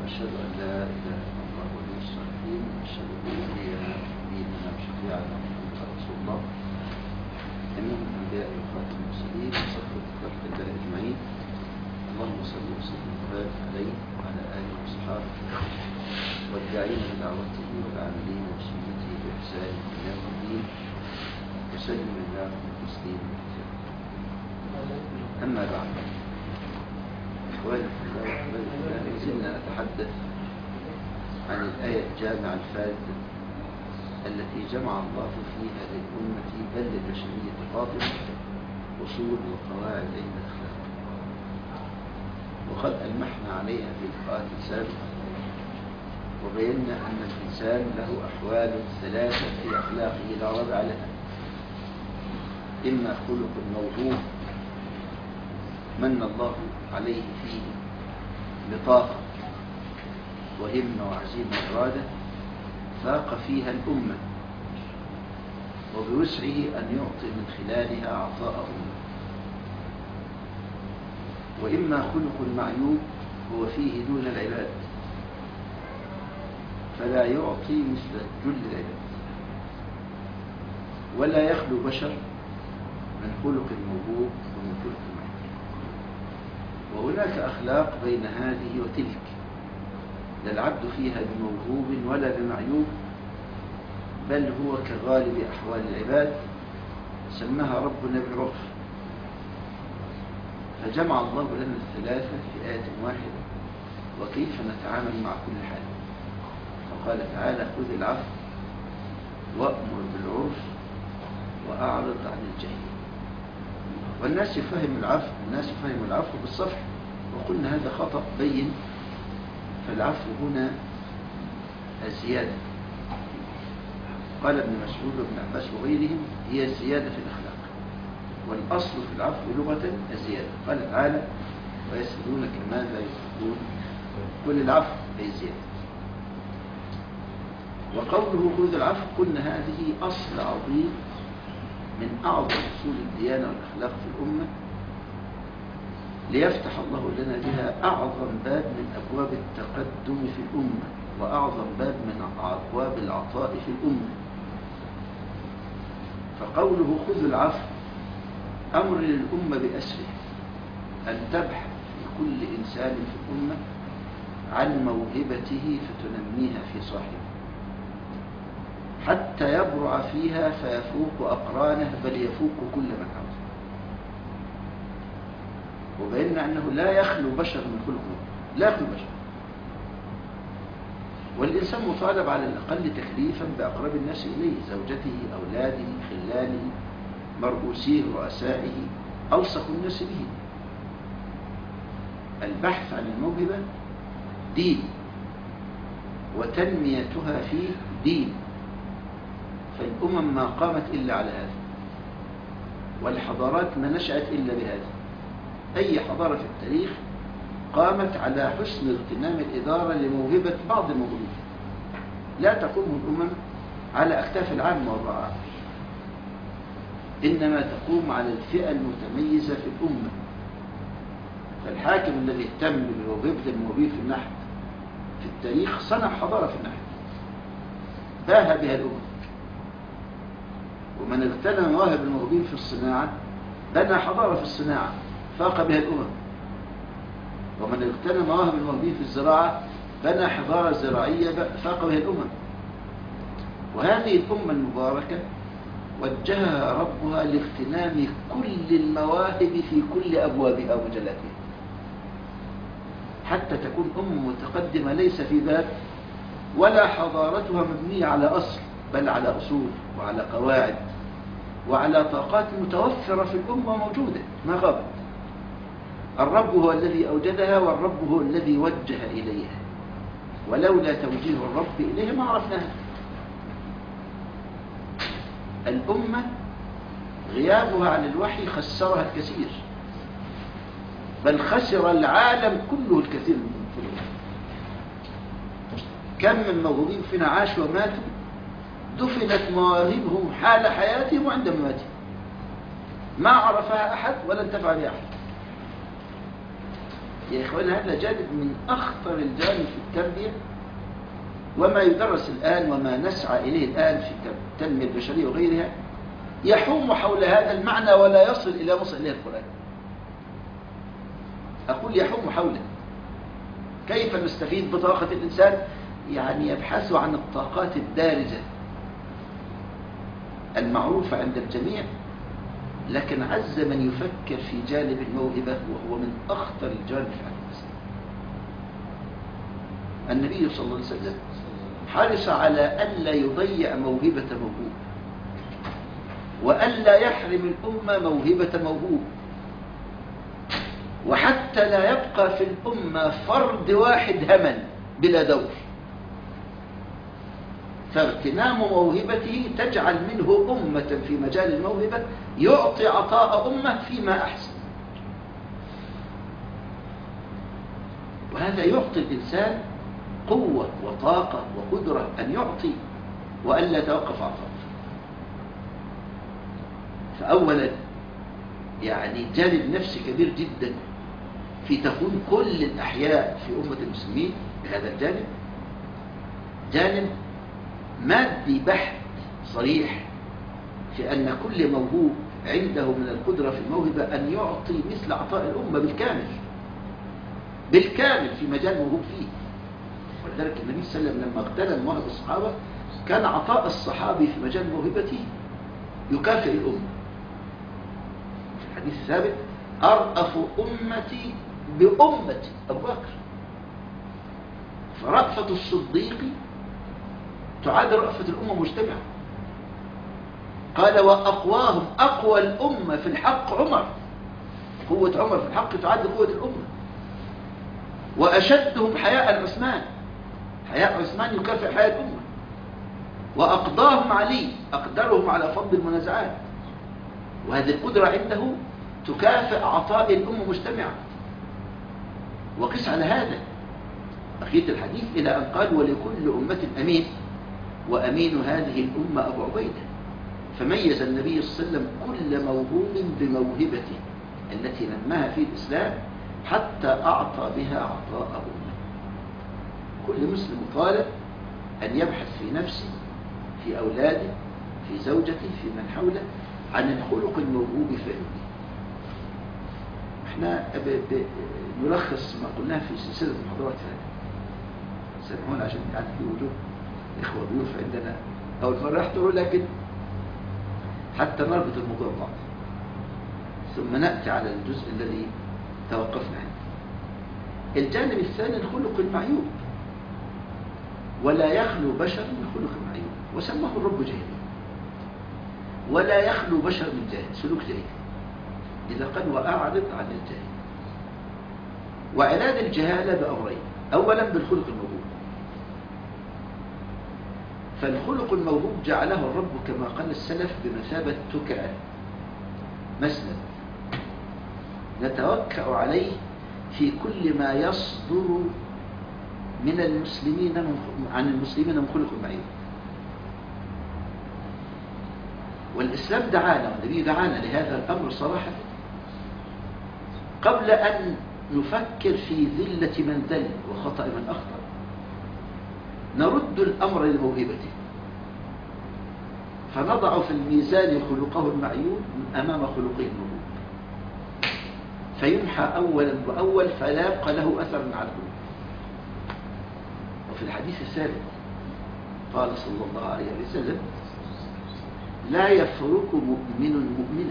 وأشهد أن لا إله إلا الله ولي الصالحين وأشهد أن نبينا وشفيعنا محمد رسول الله إمام الأنبياء وخاتم المرسلين وصفوة خلق الله أجمعين. اللهم صل وسلم وبارك عليه وعلى آله وصحبه والداعين بدعوته والعاملين بسنته بإحسان إلى يوم الدين وسلم اللهم تسليما كثيرا. أما بعد، إخواني في الله وأحبابي في الله، لازلنا نتحدث عن الآية الجامعة الفارقة التي جمع الله فيها للأمة بل للبشرية قاطبة أصول وقواعد علم الأخلاق، وقد ألمحنا عليها في لقاءات سابقة وبينا أن الإنسان له أحوال ثلاثة في أخلاقه لا رابع لها: إما خلق موهوب من الله عليه فيه بطاقة وهمة وعزيمة وإرادة فاق فيها الأمة وبوسعه أن يعطي من خلالها عطاء أمة، وإما خلق معيوب هو فيه دون العباد فلا يعطي مثل جل العباد، ولا يخلو بشر من خلق موهوب ومن خلق معيوب. وهناك أخلاق بين هذه وتلك لا العبد فيها بموهوب ولا بمعيوب، بل هو كغالب أحوال العباد سماها ربنا بالعرف، فجمع الله لنا الثلاثة في آية واحدة وكيف نتعامل مع كل حال. فقال تعالى: خذ العفو وأمر بالعرف وأعرض عن الجهل. والناس يفهم العفو بالصفح، وقلنا هذا خطأ بين. فالعفو هنا الزيادة، قال ابن مسعود وابن عباس وغيرهم: هي الزيادة في الأخلاق، والأصل في العفو لغة الزيادة. قال تعالى: ويسألونك ماذا ينفقون قل العفو أي الزيادة. وقوله خذ العفو قلنا هذه أصل عظيم من أعظم أصول الديانة والأخلاق في الأمة، ليفتح الله لنا بها أعظم باب من أبواب التقدم في الأمة وأعظم باب من أبواب العطاء في الأمة. فقوله خذ العفو أمر للأمة بأسره أن تبحث في كل إنسان في الأمة عن موهبته فتنميها في صاحبه حتى يبرع فيها فيفوق أقرانه، بل يفوق كل من حوله. وبينا أنه لا يخلو بشر من خلقه، لا يخلو بشر، والإنسان مطالب على الأقل تكليفا بأقرب الناس إليه: زوجته، أولاده، خلاله، مرؤوسيه، رؤسائه، ألصق الناس به. البحث عن الموهبة دين، وتنميتها فيه دين، فالأمم ما قامت إلا على هذا، والحضارات ما نشأت إلا بهذا. أي حضارة في التاريخ قامت على حسن اغتنام الإدارة لموهبة بعض الموهوبين. لا تقوم الأمم على أكتاف العامة والرعاة، إنما تقوم على الفئة المتميزة في الأمة. فالحاكم الذي اهتم بموهبة الموهوبين في النحت في التاريخ صنع حضارة في النحت باهى بها الأمم. ومن اغتنم مواهب الموهوبين في الصناعة بنى حضارة في الصناعة فاق بها الأمم. ومن اغتنم مواهب الموهوبين في الزراعة بنى حضارة زراعية فاق بها الأمم. وهذه الأمة المباركة وجهها ربها لاغتنام كل المواهب في كل أبوابها ومجالاتها، حتى تكون متقدمة ليس في باب، ولا حضارتها مبنية على أصل بل على أصول وعلى قواعد وعلى طاقات متوفرة في الأمة موجودة ما غابت. الرب هو الذي أوجدها، والرب هو الذي وجه إليها، ولولا توجيه الرب إليها ما عرفناها. الأمة غيابها عن الوحي خسرها الكثير، بل خسر العالم كله الكثير من الأمة. كم من موهوبين فينا عاشوا وماتوا دفنت مواهبهم حال حياتهم وعند مماتهم، ما عرفها أحد ولا انتفع بها أحد. يا إخوان هذا جانب من أخطر الجانب في التربية، وما يدرس الآن وما نسعى إليه الآن في التنمية البشرية وغيرها يحوم حول هذا المعنى ولا يصل إلى وصل إليه القرآن. أقول يحوم حوله. كيف نستفيد بطاقة الإنسان؟ يعني يبحث عن الطاقات الدارجة المعروفة عند الجميع، لكن عز من يفكر في جانب الموهبة وهو من أخطر الجوانب في الإنسان. النبي صلى الله عليه وسلم حرص على ألا يضيع موهبة موهوب، وألا يحرم الأمة موهبة موهوب، وحتى لا يبقى في الأمة فرد واحد همل بلا دور. فاغتنام موهبته تجعل منه أمة في مجال الموهبة يعطي عطاء أمة فيما أحسن، وهذا يعطي الإنسان قوة وطاقة وقدرة أن يعطي وألا توقف عطاء. فأولا يعني جانب نفسي كبير جدا في تكون كل الأحياء في أمة المسلمين بهذا الجانب، جانب مادي بحت صريح في أن كل موهوب عنده من القدرة في الموهبة أن يعطي مثل عطاء الأمة بالكامل في مجال موهوب فيه. ولذلك النبي صلى الله عليه وسلم لما اغتنم مواهب الصحابة كان عطاء الصحابي في مجال موهبته يكافئ الأمة. في الحديث الثابت أرأف أمتي بأمتي أبو بكر، فرأفة الصديق تعادل رأفة الأمة مجتمعة. قال وأقواهم أقوى الأمة في الحق عمر، قوة عمر في الحق تعادل قوة الأمة. وأشدهم حياء عثمان، حياء عثمان يكافئ حياء الأمة. وأقضاهم علي، أقدرهم على فضل المنازعات، وهذه القدرة عنده تكافئ عطاء الأمة مجتمعة. وقس على هذا بقية الحديث إلى أن قال ولكل أمة أمين، وأمين هذه الأمة أبو عبيدة. فميز النبي صلى الله عليه وسلم كل موهوب بموهبته التي نماها في الإسلام حتى أعطى بها عطاء أمه. كل مسلم طالب أن يبحث في نفسه، في أولاده، في زوجته، في من حوله، عن الخلق الموهوب فيه. احنا نلخص ما قلناه في سلسلة المحاضرات هذه. سامحونا عشان يعني في وجود إخوة ضيوف عندنا أول مرة يحضروا، لكن حتى نربط الموضوع ببعض، ثم نأتي على الجزء الذي توقفنا عنه. الجانب الثاني الخلق المعيوب، ولا يخلو بشر من خلق معيوب، وسماه الرب جاهلية. ولا يخلو بشر من جاهل، سلوك جاهل. إذا قال وأعرض عن الجاهل. وعلاج الجهالة بأمرين: أولا بالخلق الموهوب. فالخلق الموهوب جعله الرب كما قال السلف بمثابة تكأ، مسند نتوكأ عليه في كل ما يصدر من المسلمين عن المسلمين من خلق معين. والإسلام دعانا والنبي دعانا لهذا الأمر صراحة، قبل أن نفكر في ذلة من ذل وخطأ من أخطأ. نرد الأمر لموهبته، فنضع في الميزان خلقه المعيوب أمام خلقه الموهوب، فيمحى أولا وأول فلا يبقى له أثر على القلوب. وفي الحديث الثالث قال صلى الله عليه وسلم: لا يفرق مؤمن مؤمنا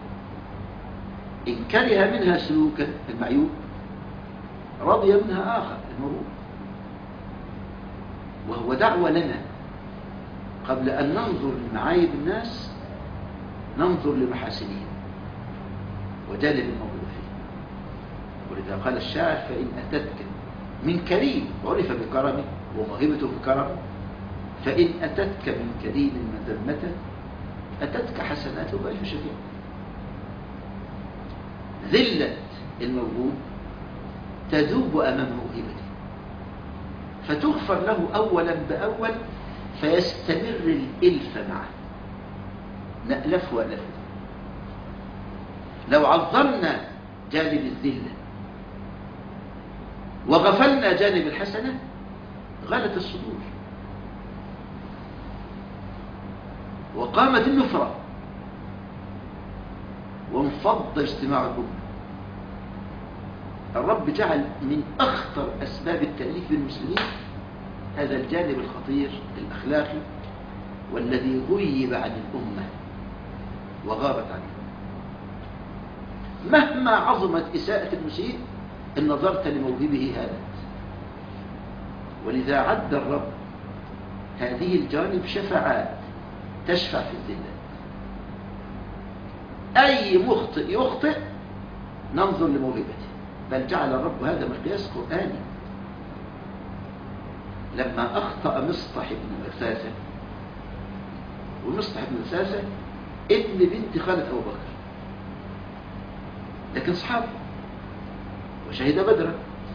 إن كره منها سلوكا المعيوب رضي منها آخر الموهوب. وهو دعوة لنا قبل أن ننظر لمعايب الناس ننظر لمحاسنهم وجانب الموهوب فيه. ولذا قال الشاعر: فإن أتتك من كريم عرف بكرمه وموهبته بكرمه، فإن أتتك من كريم مذمة أتتك حسناته بألف شفيع. ذلة الموهوب تذوب أمام موهبته، فتغفر له أولا بأول، فيستمر الإلف معه، نألف وألف. لو عظمنا جانب الذلة وغفلنا جانب الحسنة غلت الصدور وقامت النفرة وانفض اجتماع الأمة. الرب جعل من أخطر أسباب التأليف بالمسلمين هذا الجانب الخطير الأخلاقي والذي غيب عن الأمة وغابت عنه. مهما عظمت إساءة المسيء إن نظرت لموهبه هانت. ولذا عد الرب هذه الجانب شفاعات تشفع في الذلات. أي مخطئ يخطئ ننظر لموهبته، بل جعل الرب هذا مقياس قرآني. لما أخطأ مصطح بن أثاثة، ومصطح بن أثاثة ابن بنت خالة أبو بكر، لكن صحابي وشهد بدرا.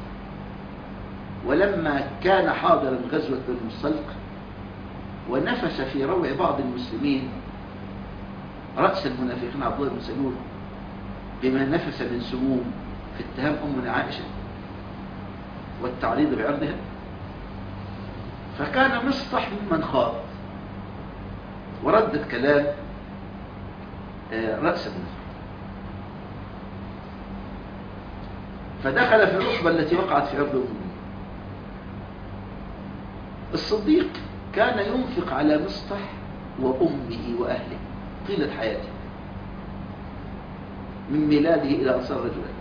ولما كان حاضرا غزوة بني المصطلق ونفس في روع بعض المسلمين رأس المنافقين عبد الله بن سلول بما نفس من سموم في اتهام أمنا عائشة والتعريض بعرضها، فكان مصطح ممن خاض وردد كلام رأس المنافق، فدخل في الركبة التي وقعت في عرض أمه. الصديق كان ينفق على مصطح وأمه وأهله طيلة حياته من ميلاده إلى أن صار رجلا.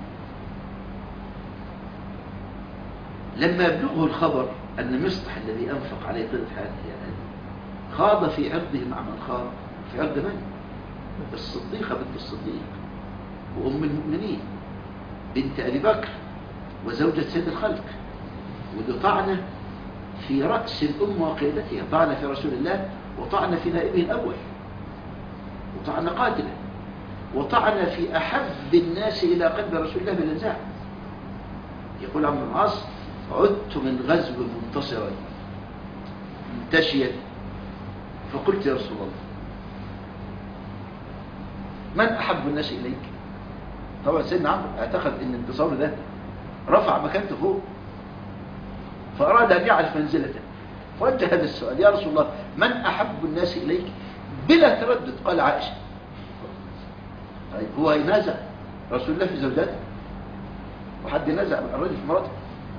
لما يبلغه الخبر أن مصطح الذي أنفق عليه طيلة حياته يعني خاض في عرضه مع من خاض في عرض من؟ الصديقة بنت الصديق وأم المؤمنين بنت أبي بكر وزوجة سيد الخلق، وده طعنة في رأس الأمة وقيادتها، طعنة في رسول الله وطعنة في نائبه الأول وطعنة قاتلة وطعنة في أحب الناس إلى قلب رسول الله بالنزاع. يقول عمرو بن العاص: عدت من غزو منتصرا منتشيا فقلت يا رسول الله من أحب الناس إليك؟ طبعا سيدنا عمرو اعتقد أن انتصاره ده رفع مكانته فوق، فأراد أن يعرف منزلته، فوجه هذا السؤال: يا رسول الله من أحب الناس إليك؟ بلا تردد قال عائشة. طيب هو ينازع رسول الله في زوجاته؟ وحد ينازع الرجل في مراته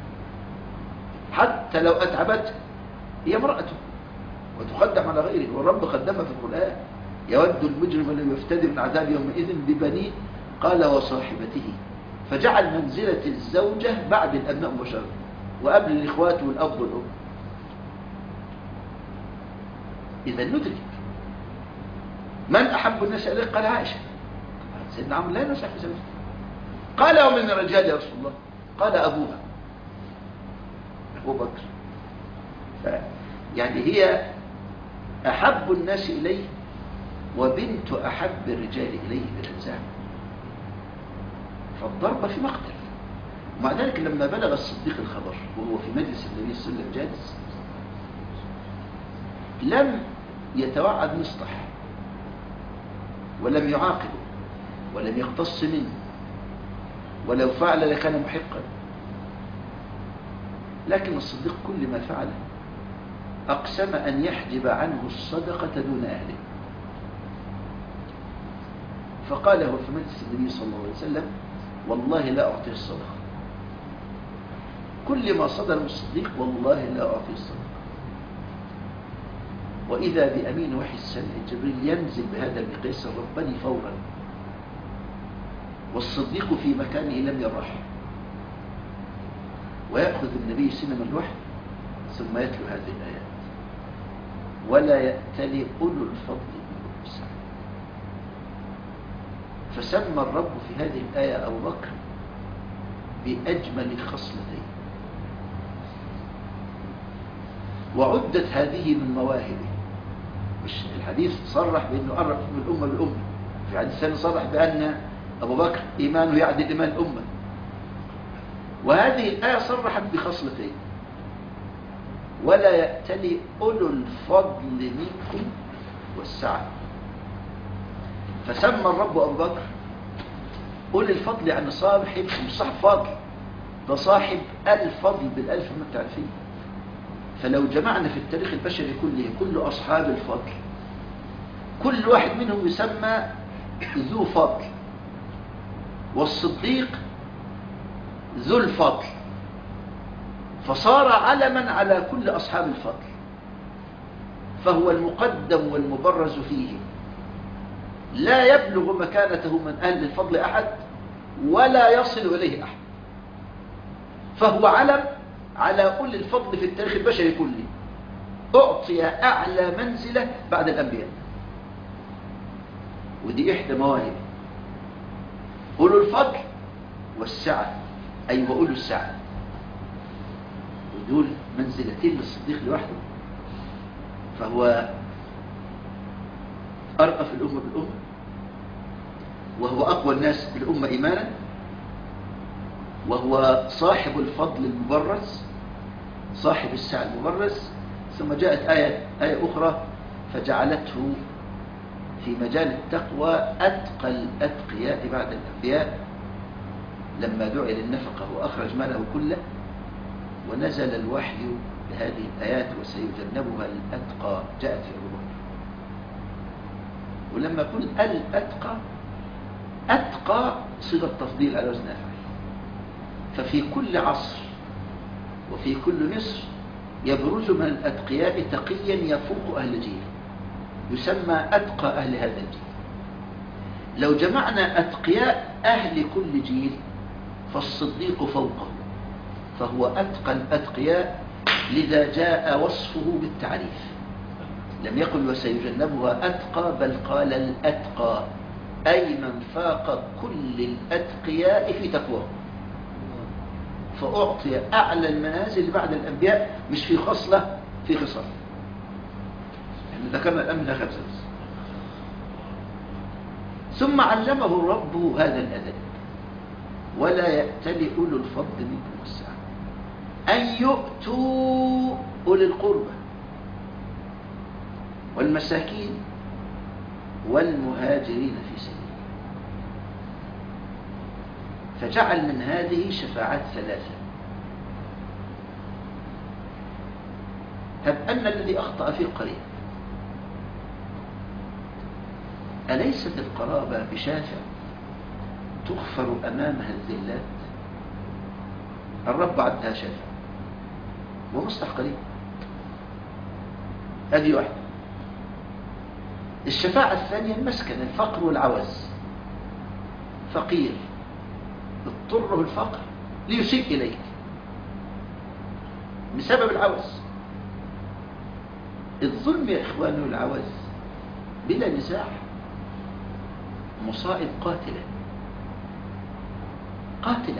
حتى لو أتعبته؟ هي امرأته وتقدم على غيره، والرب قدمها في القرآن: يود المجرم لم يفتدي من عذاب يومئذ ببنيه قال وصاحبته، فجعل منزلة الزوجة بعد الأبناء مباشرة وقبل الإخوات والأب والأم. إذا ندرك من أحب الناس إليك؟ قال عائشة. سيدنا عمرو لا ينسى في زوجته. قال ومن الرجال يا رسول الله؟ قال أبوها أبو بكر. يعني هي أحب الناس إليه وبنت أحب الرجال إليه بالإنزاع، فالضرب في مقتل. ومع ذلك لما بلغ الصديق الخبر وهو في مجلس النبي صلى الله عليه وسلم جالس لم يتوعد مصطح ولم يعاقبه ولم يقتص منه، ولو فعل لكان محقا. لكن الصديق كل ما فعله أقسم أن يحجب عنه الصدقة دون أهله، فقال له في مجلس النبي صلى الله عليه وسلم: والله لا أعطيه الصدقة. كل ما صدر من الصديق: والله لا أعطيه الصدقة. وإذا بأمين وحي السمع جبريل ينزل بهذا المقياس الرباني فورا، والصديق في مكانه لم يرح، ويأخذ النبي سنم الوحي ثم يتلو هذه الآيات: ولا يأتلي أولو الفضل منكم السعة. فسمى الرب في هذه الآية أبو بكر بأجمل خصلتين، وعدت هذه من مواهبه. مش الحديث صرح بأنه قرب من الأمة بالأمة، في حديث ثاني صرح بأن أبو بكر إيمانه يعدل إيمان الأمة، وهذه الآية صرحت بخصلتين: ولا يأتلي أولو الفضل منكم والسعة. فسمى الرب أبو بكر أولي الفضل، يعني صاحب مش صاحب فضل، ده صاحب الفضل بالألف ما تعرفين. فلو جمعنا في التاريخ البشري كله كل أصحاب الفضل، كل واحد منهم يسمى ذو فضل، والصديق ذو الفضل، فصار علما على كل أصحاب الفضل، فهو المقدم والمبرز فيه، لا يبلغ مكانته من أهل الفضل أحد ولا يصل إليه أحد، فهو علم على أولي الفضل في التاريخ البشري كله، أعطي أعلى منزلة بعد الأنبياء. ودي إحدى مواهب أولو الفضل والسعة، أي وأولو السعة، ودول منزلتين للصديق لوحده. فهو أرأف الأمة بالأمة، وهو أقوى الناس بالأمة إيمانا، وهو صاحب الفضل المبرز، صاحب السعة المبرز. ثم جاءت آية أخرى فجعلته في مجال التقوى أتقى الأتقياء بعد الأنبياء، لما دعي للنفقة وأخرج ماله كله، ونزل الوحي بهذه الآيات وسيجنبها الأتقى، جاءت في أبو بكر. ولما يكون الأتقى، أتقى صيغة تفضيل على وزن أفعال، ففي كل عصر وفي كل مصر يبرز من الأتقياء تقيا يفوق أهل جيل، يسمى أتقى أهل هذا الجيل. لو جمعنا أتقياء أهل كل جيل فالصديق فوقه، فهو أتقى الأتقياء، لذا جاء وصفه بالتعريف، لم يقل وسيجنبها أتقى، بل قال الأتقى، أي من فاق كل الأتقياء في تقواه، فأعطي أعلى المنازل بعد الأنبياء، مش في خصلة، في خصال. يعني ذكرنا الأمن خمسة. ثم علمه الرب هذا الأدب: ولا يأتل أولو الفضل منكم والسعة أن يؤتوا أولي القربى والمساكين والمهاجرين في سبيله. فجعل من هذه شفاعات ثلاثة: هب أن الذي أخطأ في قريب، أليست القرابة بشافع تغفر أمامها الذلات؟ الرب عدها شافع ومصلح قريب، هذه واحدة. الشفاعة الثانية المسكن، الفقر والعوز، فقير اضطره الفقر ليسيء إليك بسبب العوز. الظلم يا إخواني والعوز بلا نزاع مصائب قاتلة قاتلة.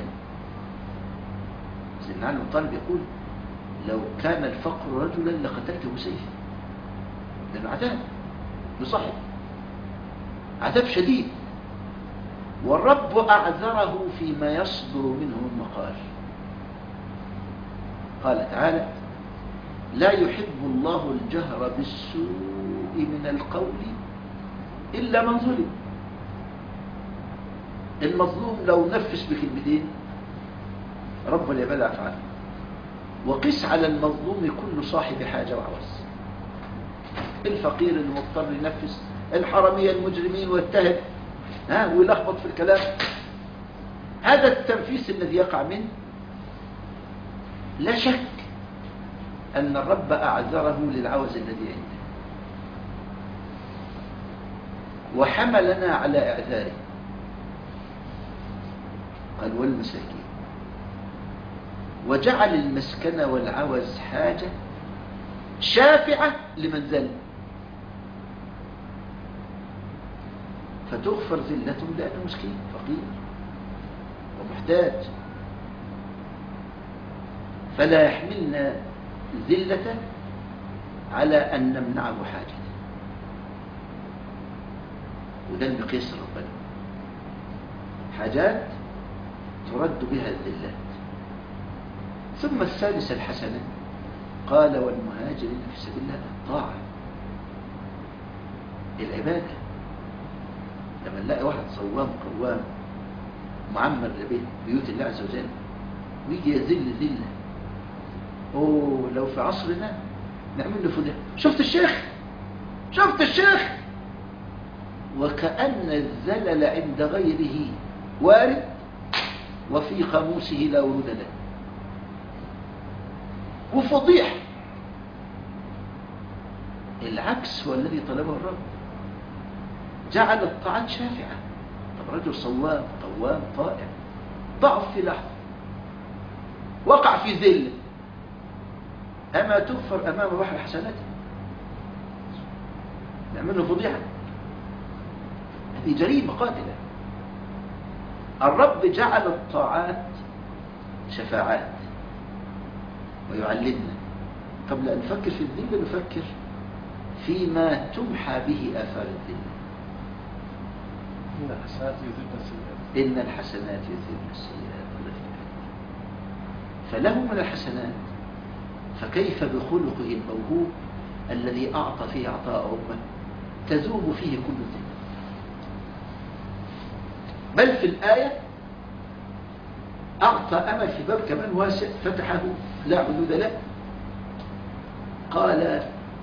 سيدنا علي بن طالب يقول: لو كان الفقر رجلا لقتلته سيفا، لأنه عذاب يصحب، عذاب شديد، والرب أعذره فيما يصدر منه المقال. قال تعالى: لا يحب الله الجهر بالسوء من القول إلا من ظلم. المظلوم لو نفس بكلمتين رب العباد عفى عنه. وقس على المظلوم كل صاحب حاجة وعوز، الفقير المضطر ينفس، الحرامية المجرمين والتهم ويلخبط في الكلام. هذا التنفيس الذي يقع منه لا شك أن الرب أعذره للعوز الذي عنده، وحملنا على إعذاره. قال: والمساكين، وجعل المسكن والعوز حاجة شافعة لمن ذل، فتغفر ذلتهم لأنه مسكين فقير ومحتاج، فلا يحملنا ذلة على أن نمنعه حاجة. وده المقياس ربنا، حاجات ترد بها الذلات. ثم الثالثة الحسنة، قال: والمهاجرين في سبيل الله، الطاعة، العبادة. لما نلاقي واحد صوام قوام معمر لبيت بيوت الله عز وجل ويجي يذل ذلة. أوه لو في عصرنا نعمل له فضيحة، شفت الشيخ، شفت الشيخ، وكأن الزلل عند غيره وارد وفي قاموسه لا ورود له، وفضيح. العكس هو الذي طلبه الرب، جعل الطاعات شافعة. طب رجل صوام قوام طائع ضعف في لحظة، وقع في ذل، أما تغفر أمام بحر حسناته؟ نعمل له فضيحة؟ هذه جريمة قاتلة. الرب جعل الطاعات شفاعات ويعلمنا قبل أن نفكر في الذل نفكر فيما تمحى به آثار الذل. إن الحسنات يذهبن السيئات. إن الحسنات يذهبن السيئات. فله من الحسنات، فكيف بخلقه الموهوب الذي أعطى فيه عطاء أمه تذوب فيه كل ذنب. بل في الآية أعطى أمل في باب كمان واسع فتحه لا حدود له، قال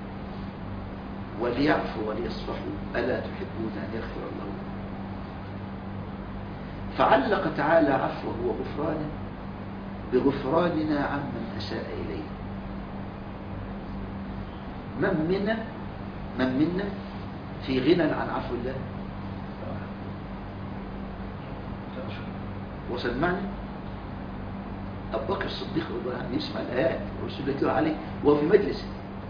وليعفوا وليصفحوا ألا تحبون أن يغفر الله لكم. فعلق تعالى عفوه وغفرانه بغفراننا عمن أساء إليه. من منا في غنى عن عفو الله؟ وصل معنى أبو بكر الصديق رضي الله عنه يسمع الآيات والرسول يتلو عليه وهو في مجلسه،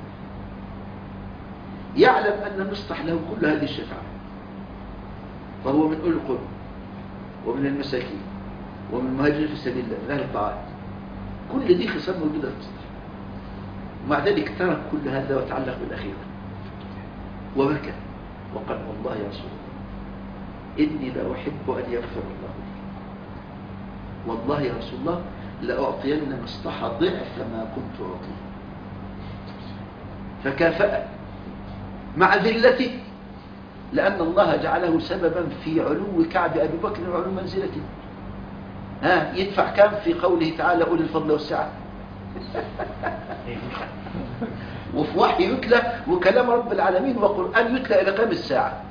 يعلم أن مصلح له كل هذه الشفاعة، وهو من أولي القرب ومن المساكين ومن المهاجرين في سبيل الله من أهل الطاعات، كل دي خصال موجودة في الصدر، ومع ذلك ترك كل هذا وتعلق بالأخيرة وبكى وقال والله يا رسول الله إني لا أحب أن يغفر الله لي، والله يا رسول الله لأعطين مصلحة ضعف ما كنت أعطيه. فكافأ مع ذلته لأن الله جعله سببا في علو كعب أبي بكر وعلو منزلته. يدفع كم في قوله تعالى أولي الفضل والسعة وفي وحي يتلى وكلام رب العالمين وقرآن يتلى إلى قيام الساعة.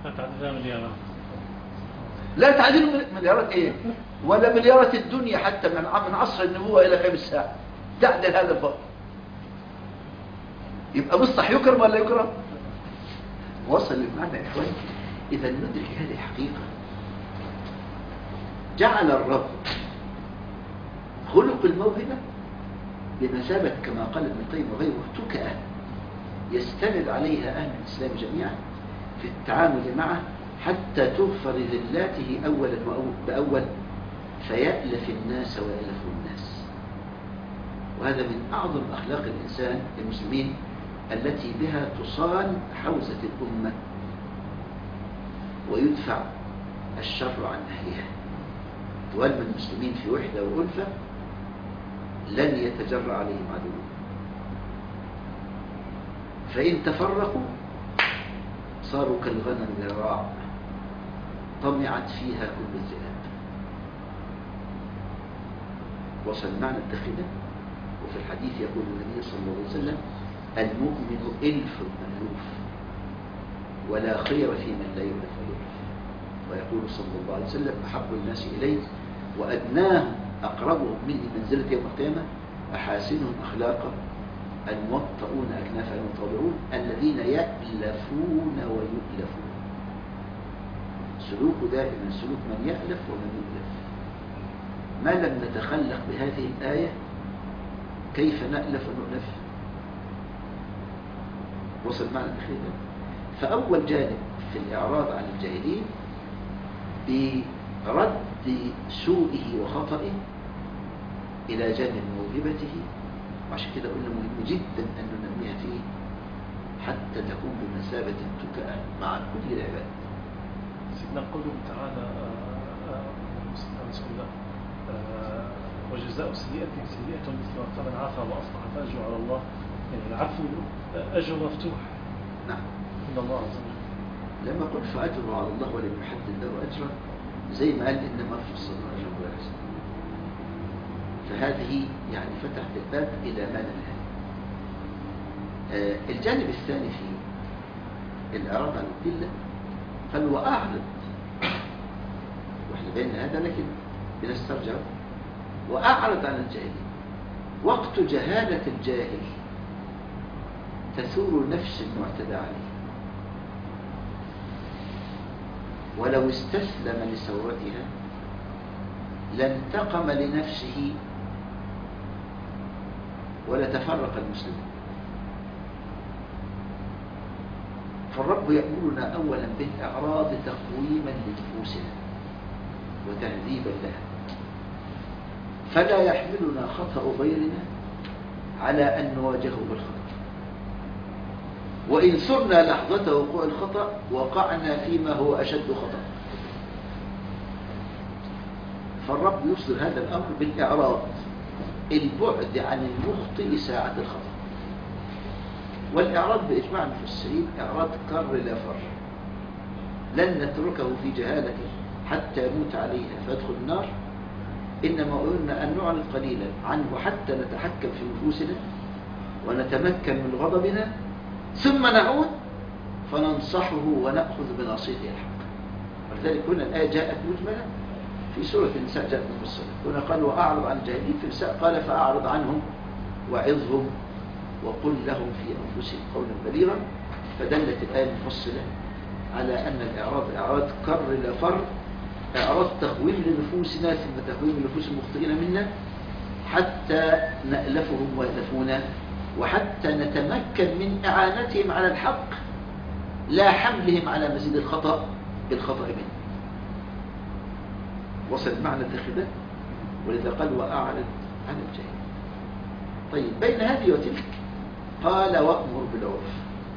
لا تعديل مليارات إيه ولا مليارات الدنيا حتى من عصر النبوة إلى قيام الساعة تعدل هذا الفضل. يبقى مصلح يكرم ولا يكرم؟ وصل المعنى يا إخواني. إذا ندرك هذه الحقيقة، جعل الرب خلق الموهبة بمثابة كما قال ابن القيم وغيره تكأة يستند عليها أهل الإسلام جميعا في التعامل معه حتى تغفر ذلاته أولا بأول فيألف الناس ويألف الناس. وهذا من أعظم أخلاق الإنسان المسلمين التي بها تصان حوزة الأمة ويدفع الشر عن أهلها. والم المسلمين في وحدة وألفة لن يتجرأ عليهم عدو، فإن تفرقوا صاروا كالغنم الراع طمعت فيها كل الذئاب. وصل معنى الدخيلة. وفي الحديث يقول النبي صلى الله عليه وسلم المؤمن ألف مألوف ولا خير في من لا يؤلف ألوف. ويقول صلى الله عليه وسلم أحب الناس إليه وأدناهم أقربهم مني منزلة يوم القيامة أحاسنهم أخلاقا الموطئون أكنافا المتواضعون الذين يألفون ويؤلفون. سلوك دائما سلوك من يألف ومن يؤلف. ما لم نتخلق بهذه الآية كيف نألف ونؤلف؟ وصل معنا الأخير. فأول جانب في الإعراض عن الجاهلين برد سوءه وخطئه إلى جانب موهبته، وعشان كده قلنا مهم جدا أن ننميها فيه حتى تكون بمثابة التكأة مع كل العباد. سيدنا قوله تعالى وجزاء سيئة سيئة مثل فمن عفا وأصلح فأجره على الله. يعني العفو أجر مفتوح. نعم. إن الله عز وجل لما قل فأجره على الله ولم يحدد له أجرا زي ما قال إنما في الصدر أجر ولا حسن. فهذه يعني فتحت الباب إلى ما لا نهاية. الجانب الثاني في الإعراض عن الأدلة قال وأعرض، وإحنا بين هذا لكن بنسترجع، وأعرض عن الجاهل. وقت جهالة الجاهل تثور نفس المعتدى عليه، ولو استسلم لثورتها لانتقم لنفسه ولتفرق المسلمون. فالرب يأمرنا أولا بالإعراض تقويما لنفوسنا وتهذيبا لها، فلا يحملنا خطأ غيرنا على أن نواجهه بالخطأ، وإن صرنا لحظة وقوع الخطأ وقعنا فيما هو أشد خطأ. فالرب يصدر هذا الأمر بالإعراض، البعد عن المخطئ ساعة الخطأ. والإعراض بإجماع المفسرين إعراض كر لا فر، لن نتركه في جهالته حتى يموت عليها فيدخل النار، إنما قلنا أن نعرض قليلا عنه حتى نتحكم في نفوسنا ونتمكن من غضبنا، ثم نعود فننصحه ونأخذ بناصيته الحق. ولذلك هنا الآية جاءت مجملة، في سورة النساء جاءت مفصلة. هنا قال وأعرض عن الجاهلين، في النساء قال فأعرض عنهم وعظهم وقل لهم في أنفسهم قولا بليغا. فدلت الآية المفصلة على أن الإعراض إعراض كر لا فر، إعراض تخويم لنفوسنا ثم تخويم لنفوس المخطئين منا حتى نألفهم ويألفونا، وحتى نتمكن من إعانتهم على الحق لا حملهم على مزيد الخطأ بالخطأ منه. وصل معنى الدخل، ولذا قال وأعرض عن الجاهل. طيب بين هذه وتلك قال وأمر بالعرف.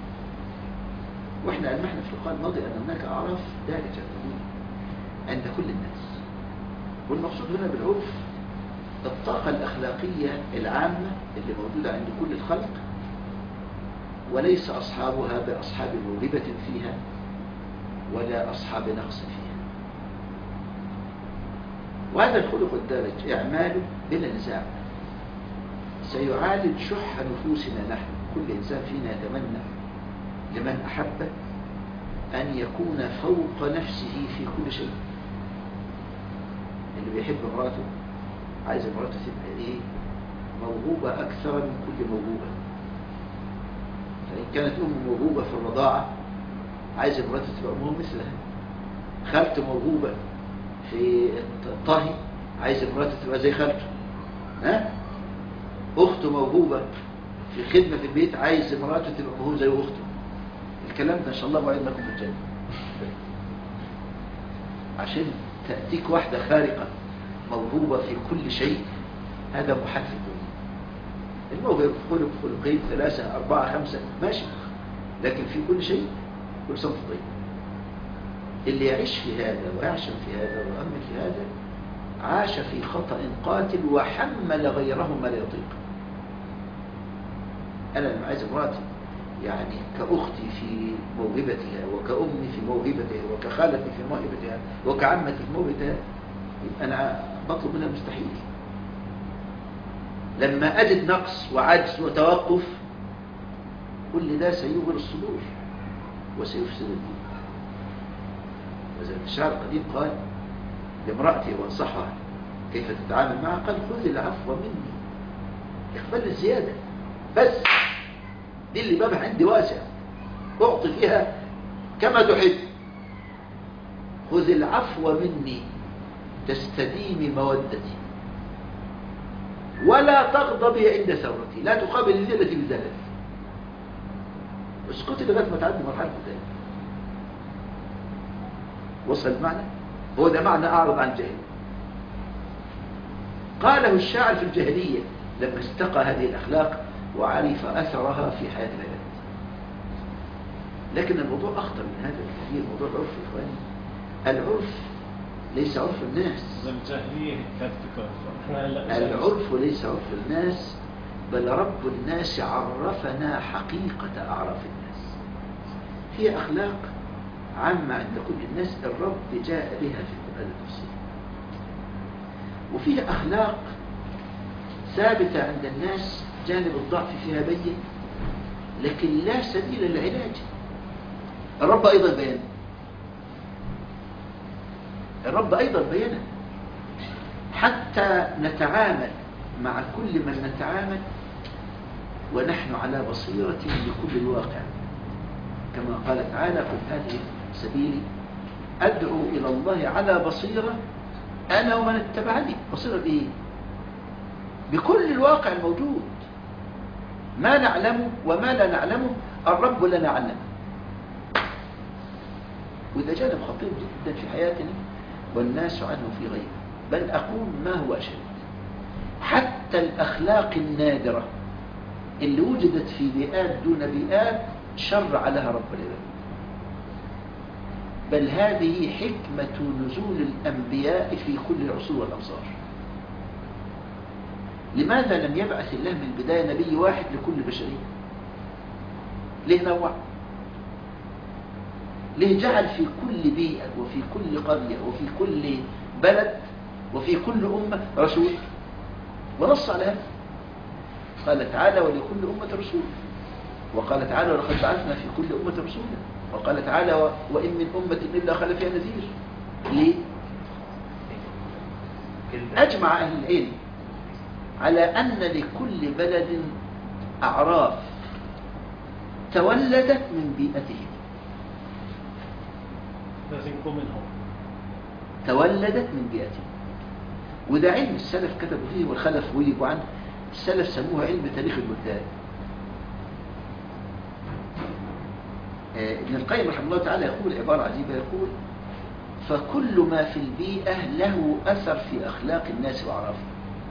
واحنا ألمحنا في اللقاء الماضي أن هناك أعراف دارجة عند كل الناس، والمقصود هنا بالعرف الطاقة الأخلاقية العامة اللي موجودة عند كل الخلق، وليس أصحابها بأصحاب موهبة فيها ولا أصحاب نقص فيها. وهذا الخلق الدارج إعماله بلا نزاع سيعالج شح نفوسنا نحن. كل إنسان فينا يتمنى لمن أحب أن يكون فوق نفسه في كل شيء. اللي بيحب مراته عايز مراته تبقى إيه؟ موهوبة أكثر من كل موهوبة. فإن كانت موهوبة في الرضاعة عايز مراته تبقى أمه مثلها. خالته موهوبة في الطهي عايز مراته تبقى زي خالته. أخته موهوبة في الخدمة في البيت عايز مراته تبقى موهوبة زي أخته. الكلام ده إن شاء الله وعدنا لكم في الجنة، عشان تأتيك واحدة خارقة موهوبة في كل شيء. هذا محال في الدنيا. الموهبة خلق خلقين 3 4 5 ماشي، لكن في كل شيء كل صنف طيب. اللي يعيش في هذا ويعشم في هذا ويؤمن في هذا عاش في خطأ قاتل وحمل غيره ما لا يطيق. أنا لما عايز مراتي يعني كأختي في موهبتها وكأمي في موهبتها وكخالتي في موهبتها وكعمتي في موهبتها، أنا بطلب منها المستحيل. لما أجد نقص وعجز وتوقف كل ده سيوغر الصدور وسيفسد الدين. وزي الشاعر القديم قال لامرأتي وانصحها كيف تتعامل معها، قال خذ العفو مني، اقبل الزيادة بس، دي اللي بابها عندي واسع، أعطي فيها كما تحب. خذ العفو مني تستديم مودتي، ولا تغضبي عند ثورتي، لا تقابل الذلة بذلة، اسكتي لغاية ما تعدي مرحلة ذلك. وصل المعنى؟ هو ده معنى أعرض عن الجاهل. قاله الشاعر في الجاهلية لما استقى هذه الأخلاق وعرف أثرها في حياة العباد. لكن الموضوع أخطر من هذا بكثير. موضوع العرف يا إخواني، العرف ليس عرف الناس. العرف ليس عرف الناس، بل رب الناس عرفنا حقيقة أعراف الناس. هي أخلاق عامة عند كل الناس الرب جاء بها في القرآن التفسير، وفيها أخلاق ثابتة عند الناس، جانب الضعف فيها بين، لكن لا سبيل للعلاج. الرب أيضا بيان، الرب أيضا بيان حتى نتعامل مع كل من نتعامل ونحن على بصيرة بكل الواقع، كما قال تعالى: قل هذه سبيلي أدعو إلى الله على بصيرة أنا ومن اتبعني. بصيرة بإيه؟ بكل الواقع الموجود، ما نعلمه وما لا نعلمه الرب لنا علمه. وإذا جانب خطير جدا في حياتنا والناس عنه في غيره، بل أقول ما هو أشد، حتى الأخلاق النادرة اللي وجدت في بيئات دون بيئات شرع لها رب العالمين. بل هذه حكمة نزول الأنبياء في كل العصور والأمصار. لماذا لم يبعث الله من البداية نبي واحد لكل بشرية؟ ليه نوع؟ ليه جعل في كل بيئة وفي كل قرية وفي كل بلد وفي كل أمة رسول؟ ونص على هذا، قال تعالى: ولكل أمة رسول. وقال تعالى: ولقد بعثنا في كل أمة رسولا. وقال تعالى: وإن من أمة إلا خلف فيها نذير. ليه؟ أجمع أهل العلم على أن لكل بلد أعراف تولدت من بيئته، لازم يكون منهم، تولدت من بيئته. وده علم السلف كتبوا فيه والخلف ويجوا عنه. السلف سموها علم تاريخ البلدان. ابن القيم رحمه الله تعالى يقول عبارة عجيبة، يقول: فكل ما في البيئة له أثر في أخلاق الناس وأعرافهم.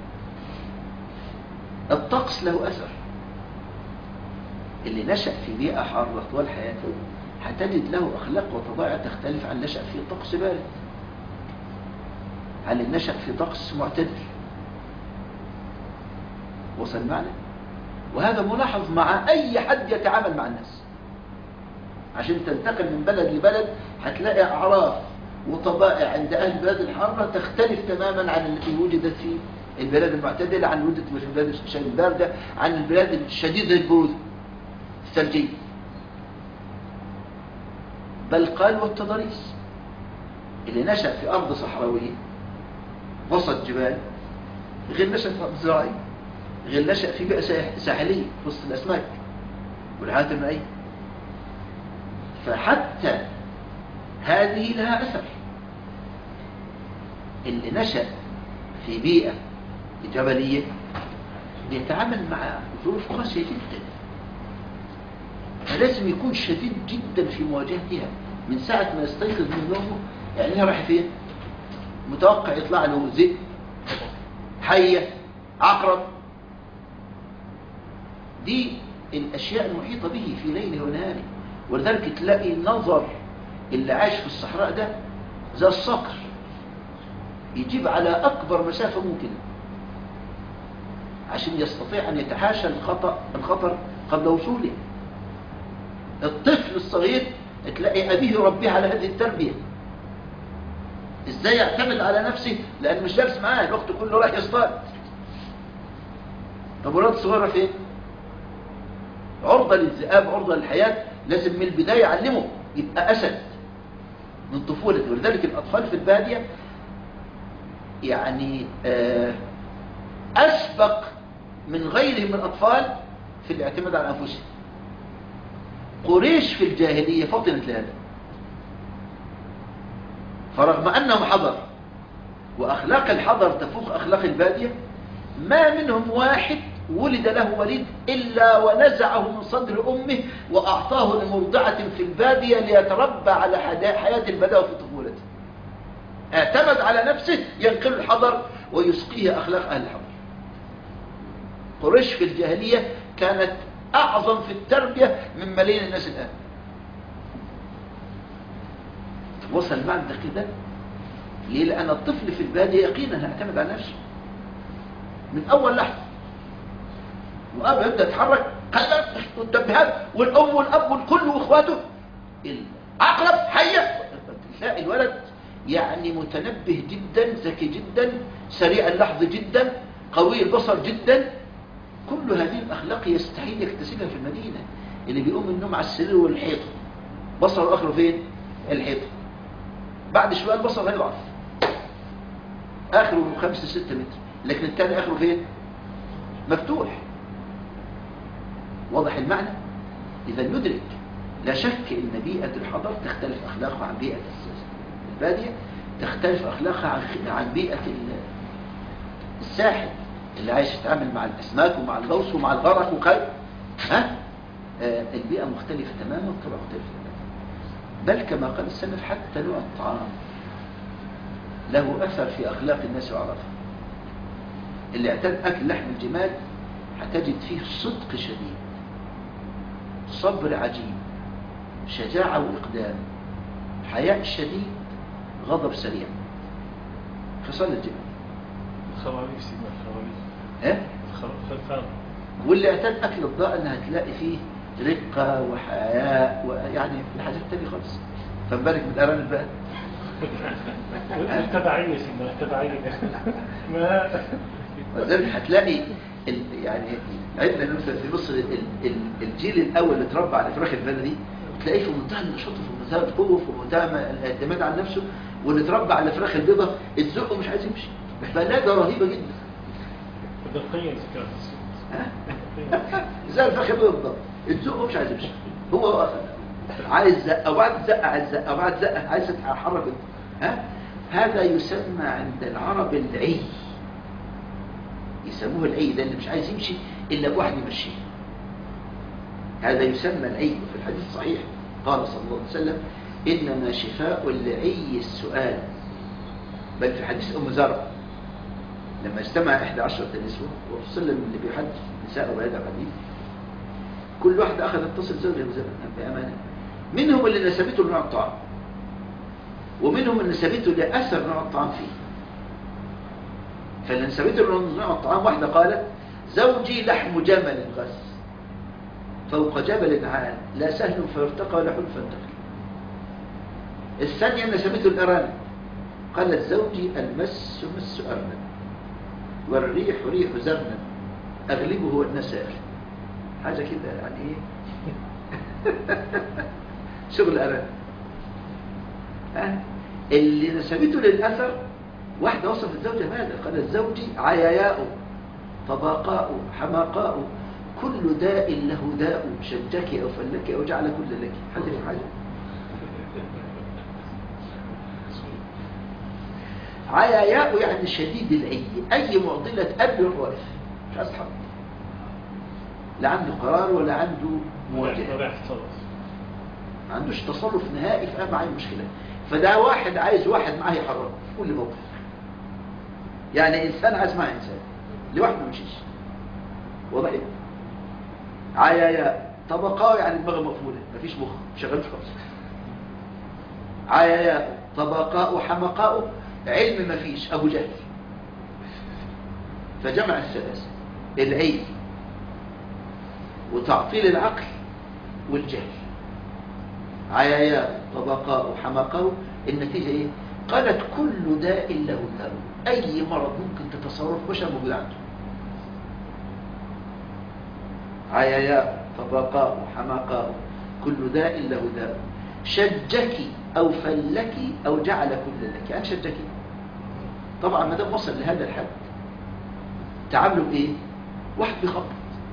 الطقس له أثر. اللي نشأ في بيئة حارة طوال حياته هتجد له أخلاق وطبائع تختلف عن نشأ في طقس بارد، عن اللي نشأ في طقس معتدل. وصل معنا؟ وهذا ملاحظ مع أي حد يتعامل مع الناس. عشان تنتقل من بلد لبلد هتلاقي أعراف وطبائع عند أهل البلاد الحارة تختلف تماما عن التي وجدت في البلاد المعتدلة، عن وجدت في البلاد الباردة، عن البلاد الشديدة البرودة الثلجية. بل قال: والتضاريس. اللي نشأ في أرض صحراوية وسط جبال غير نشأ في أرض زراعية، غير نشأ في بيئة ساحلية وسط الأسماك والحياة المائية. فحتى هذه لها أثر. اللي نشأ في بيئة جبلية يتعامل مع ظروف قاسية جدا، فلازم يكون شديد جدا في مواجهتها من ساعة ما يستيقظ من نومه. يعني راح فين؟ متوقع يطلع له ذئب، حية، عقرب. دي الأشياء المحيطة به في ليله ونهاره. ولذلك تلاقي نظر اللي عايش في الصحراء ده زي الصقر، يجيب على أكبر مسافة ممكنة عشان يستطيع أن يتحاشى الخطر قبل وصوله. الطفل الصغير تلاقي أبيه يربيه على هذه التربية. إزاي يعتمد على نفسه؟ لأن مش جالس معاه، الوقت كله راح يصطاد. طب ولاد الصغيرة فين؟ عرضة للذئاب، عرضة للحياة. لازم من البداية يعلمه يبقى أسد من طفولته. ولذلك الأطفال في البادية يعني أسبق من غيرهم من الأطفال في الاعتماد على أنفسهم. قريش في الجاهلية فطنت لهذا، فرغم أنهم حضر وأخلاق الحضر تفوق أخلاق البادية، ما منهم واحد ولد له وليد إلا ونزعه من صدر أمه وأعطاه لمرضعة في البادية ليتربى على حياة البداوة في طفولته. اعتمد على نفسه ينقل الحضر ويسقيه أخلاق أهل الحضر. قريش في الجاهلية كانت أعظم في التربية من ملايين الناس الآن. وصل معنا كده ليه؟ لأن الطفل في البادية يقينا يعتمد على نفسه من أول لحظة، وقبل يبدأ يتحرك قلب والتنبيهات والأم والأب والكل وإخواته العقرب حية. تلاقي الولد يعني متنبه جدا، ذكي جدا، سريع اللحظة جدا، قوي البصر جدا، كل هذه الأخلاق يستحيل يكتسبها في المدينة. اللي بيقوم من النوم على السرير والحيطة بصره آخره فين؟ الحيطة. بعد شوية البصر هيضعف، آخره 5-6 متر، لكن الثاني آخره فين؟ مفتوح. واضح المعنى؟ إذا ندرك لا شك إن بيئة الحضر تختلف أخلاقها عن بيئة البادية، تختلف أخلاقها عن بيئة الساحل اللي عايش يتعامل مع الأسماك ومع الغوص ومع الغرق وكذا. البيئة مختلفة تماما، طبعا مختلفة تماما. بل كما قال السلف حتى نوع الطعام له أثر في أخلاق الناس وعرفها. اللي اعتاد أكل لحم الجمال هتجد فيه صدق شديد، صبر عجيب، شجاعة وإقدام، حياء شديد، غضب سريع. خصال الجمال. خواليف سيدنا الخواليف. واللي اعتاد أكل الضاء أنها تلاقي فيه رقة وحياء ويعني الحاجات التانية خالص. فنبارك بالأرانب بقى. التبعية سيدنا التبعية. وذلك هتلاقي يعني عندنا مثلا في مصر الجيل الأول اللي اتربى على الفراخ البلدي تلاقيه في منتهى النشاط وفي منتهى القوة وفي منتهى الاعتماد على نفسه، واللي اتربى على الفراخ البيضة اتزقه مش عايز يمشي. بلاده رهيبة جدا. دقيقة زي الفراخ البيضة بالضبط، اتزقه مش عايز يمشي. هو عايز زقة وبعد زقة عايز زقة وبعد زقة عايز يتحرك. هذا يسمى عند العرب العي، يسموه العي، ده اللي مش عايز يمشي إلا بواحد يمشيه. هذا يسمى العي. في الحديث الصحيح قال صلى الله عليه وسلم إنما شفاء العي السؤال. بل في حديث أم زرع لما اجتمع 11 نسوة وصلى اللي بيحدث نساء بهذا الحديث، كل واحدة أخذت تصل زوجها بأمانة. منهم اللي نسبته لنوع الطعام، ومنهم اللي نسبته لأثر نوع الطعام فيه. فاللي نسبته لنوع الطعام واحدة قالت زوجي لحم جمل غس فوق جبل عال لا سهل فيرتقى ولا حلف فانتقل. الثانية نسبته الأرانب قالت زوجي المس مس أرنب والريح ريح زرنب أغلبه هو النسائل. حاجة كده يعني إيه شغل أرانب. اللي نسبته للأثر واحدة وصفت زوجها ماذا؟ قالت زوجي عياياء طباقاء حماقاء كل داء له داء شجك أو فلك أو جعل كل لك. حد في حاجة عياياء يعني شديد العي، أي معضلة قبل الواقف مش عايز حق، لا عنده قرار ولا عنده مواجهة، ما عندوش تصرف نهائي في معي مشكلة. فده واحد عايز واحد معاه يحرك في كل موقف. يعني إنسان عايز معه إنسان لوحده ما يمشيش. واضح؟ عياياء طبقاء يعني دماغه مقفولة مفيش مخ مشغلش خالص. عياياء طبقاء وحمقاء علم مفيش أبو جهل. فجمع الثلاثة العي وتعطيل العقل والجهل. عياياء طبقاء وحمقاء النتيجة إيه؟ قالت كل داء له داء، أي مرض ممكن تتصرف بشر موجود عنده. عياياء طبقاء وحمقاء كل داء له داء شجك أو فلك أو جعل كل لك. يعني شجك طبعا ما دام وصل لهذا الحد تعامله بإيه؟ واحد بيخبط.